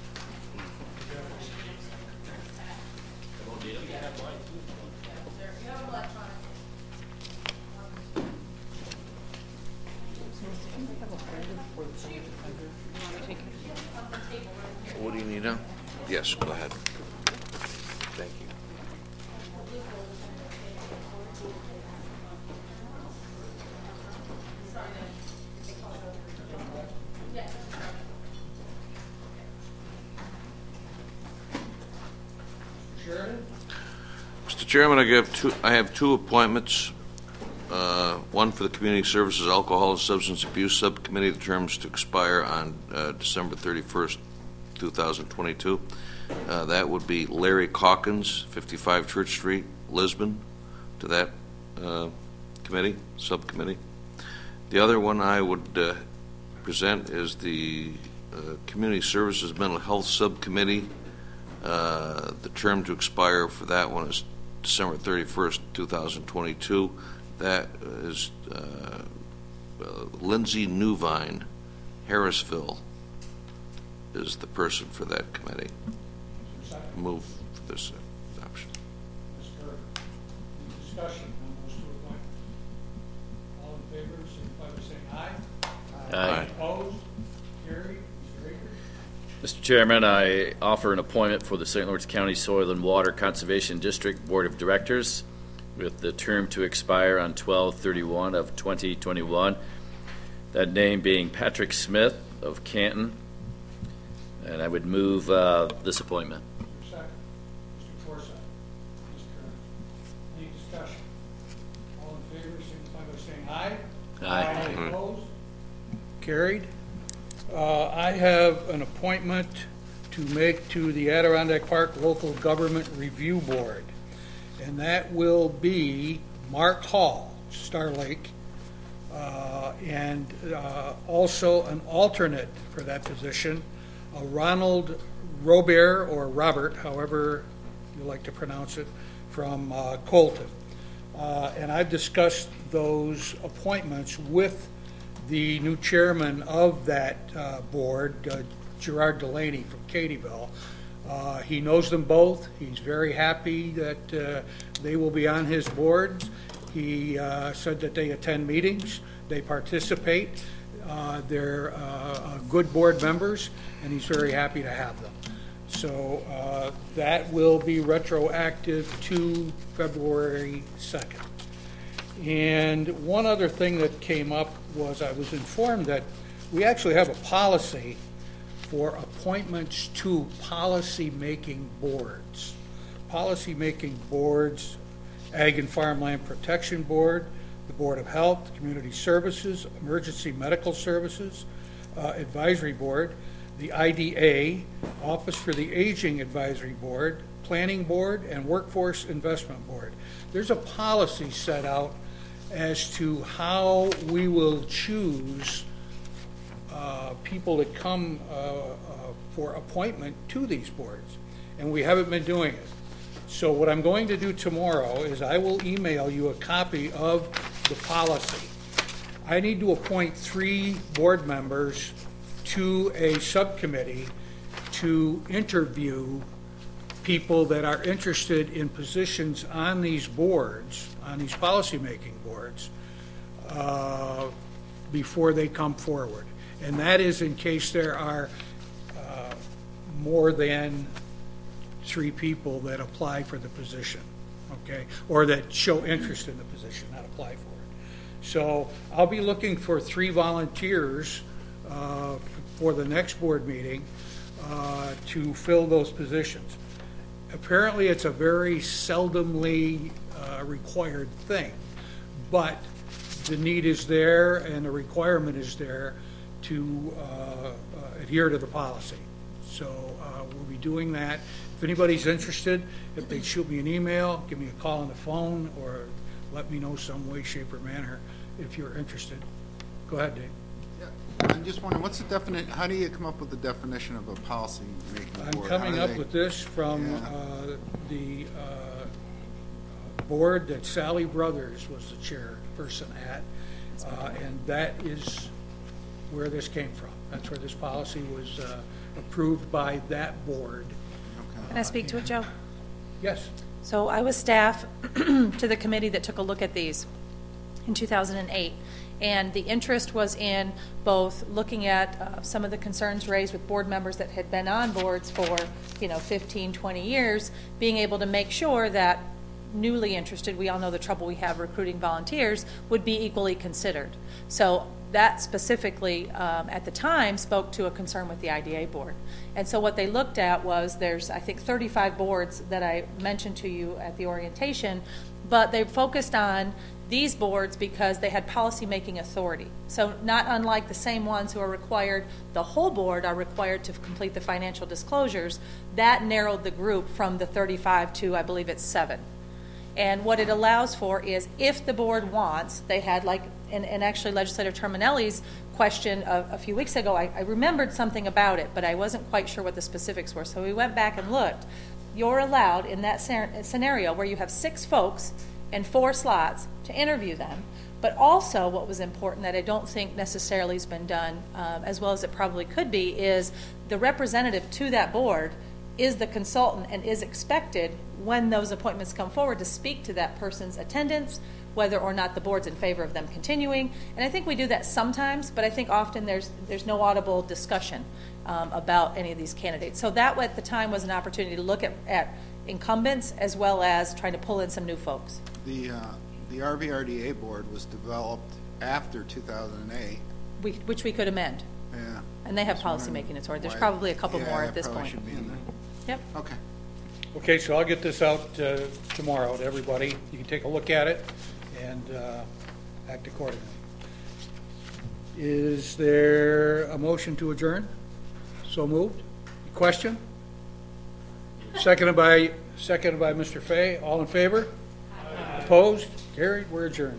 I won't need them. You have mine too. You have electronic. What do you need now? Yes, go ahead. Thank you. Sheridan? Mister Chairman, I have two, I have two appointments. Uh, one for the Community Services Alcohol and Substance Abuse Subcommittee, the terms to expire on uh, December thirty-first, two thousand twenty-two. Uh, that would be Larry Calkins, fifty-five Church Street, Lisbon, to that uh, committee, subcommittee. The other one I would uh, present is the uh, Community Services Mental Health Subcommittee. Uh, the term to expire for that one is December thirty-first, two thousand twenty-two. That is uh, uh, Lindsay Newvine, Harrisville, is the person for that committee. Move for this adoption. Discussion on those two appointments. All in favor, signify by saying Aye. Opposed? Carried. Mister Akers? Mister Chairman, I offer an appointment for the Saint Lawrence County Soil and Water Conservation District Board of Directors with the term to expire on twelve thirty-one of twenty twenty-one. That name being Patrick Smith of Canton. And I would move uh, this appointment. Second. Mister Forsythe. Mister Kerr. Any discussion? All in favor, signify by saying aye. Aye. Aye. Opposed? Carried. Uh, I have an appointment to make to the Adirondack Park Local Government Review Board, and that will be Mark Hall, Star Lake, uh, and uh, also an alternate for that position, uh, Ronald Robert, or Robert, however you like to pronounce it, from uh, Colton. Uh, and I've discussed those appointments with the new chairman of that uh, board, uh, Gerard Delaney from Catieville. Uh, he knows them both. He's very happy that uh, they will be on his board. He uh, said that they attend meetings, they participate, uh, they're uh, uh, good board members, and he's very happy to have them. So uh, that will be retroactive to February second. And one other thing that came up was I was informed that we actually have a policy for appointments to policy-making boards. Policy-making boards, Ag and Farmland Protection Board, the Board of Health, Community Services, Emergency Medical Services, uh, Advisory Board, the I D A, Office for the Aging Advisory Board, Planning Board, and Workforce Investment Board. There's a policy set out as to how we will choose uh, people that come uh, uh, for appointment to these boards, and we haven't been doing it. So what I'm going to do tomorrow is I will email you a copy of the policy. I need to appoint three board members to a subcommittee to interview people that are interested in positions on these boards, on these policymaking boards, uh, before they come forward. And that is in case there are uh, more than three people that apply for the position, okay? Or that show interest in the position, not apply for it. So I'll be looking for three volunteers uh, for the next board meeting uh, to fill those positions. Apparently, it's a very seldomly uh, required thing, but the need is there and the requirement is there to uh, uh, adhere to the policy. So uh, we'll be doing that. If anybody's interested, if they shoot me an email, give me a call on the phone, or let me know some way, shape, or manner if you're interested. Go ahead, Dave. I'm just wondering, what's the definition, how do you come up with the definition of a policy-making board? I'm How coming do up they- with this from Yeah. uh, the uh, board that Sally Brothers was the chairperson at, uh, and that is where this came from. That's where this policy was uh, approved by that board. Can I speak to it, Joe? Yes. So I was staff to the committee that took a look at these in two thousand eight. And the interest was in both looking at uh, some of the concerns raised with board members that had been on boards for, you know, fifteen, twenty years, being able to make sure that newly interested, we all know the trouble we have recruiting volunteers, would be equally considered. So that specifically, um, at the time, spoke to a concern with the I D A board. And so what they looked at was there's, I think, thirty-five boards that I mentioned to you at the orientation, but they focused on these boards because they had policy-making authority. So not unlike the same ones who are required, the whole board are required to complete the financial disclosures, that narrowed the group from the thirty-five to, I believe it's seven. And what it allows for is if the board wants, they had like, and, and actually Legislator Terminelli's question a, a few weeks ago, I, I remembered something about it, but I wasn't quite sure what the specifics were. So we went back and looked. You're allowed in that scenario where you have six folks and four slots to interview them. But also what was important that I don't think necessarily has been done um, as well as it probably could be is the representative to that board is the consultant and is expected when those appointments come forward to speak to that person's attendance, whether or not the board's in favor of them continuing. And I think we do that sometimes, but I think often there's there's no audible discussion um, about any of these candidates. So that at the time was an opportunity to look at, at incumbents as well as trying to pull in some new folks. The, uh, the R V R D A board was developed after two thousand eight. We, which we could amend. Yeah. And they have Just wondering policymaking authority. There's why- probably a couple yeah, more that at this probably point. should be in there. Yep. Okay. Okay, so I'll get this out uh, tomorrow to everybody. You can take a look at it and uh, act accordingly. Is there a motion to adjourn? So moved. Question? Seconded by, seconded by Mister Fay. All in favor? Opposed? Carried. We're adjourned.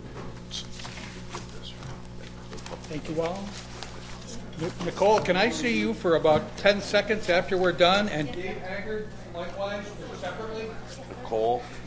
Thank you all. Nicole, can I see you for about ten seconds after we're done? And Dave Haggard, likewise, separately? Cole?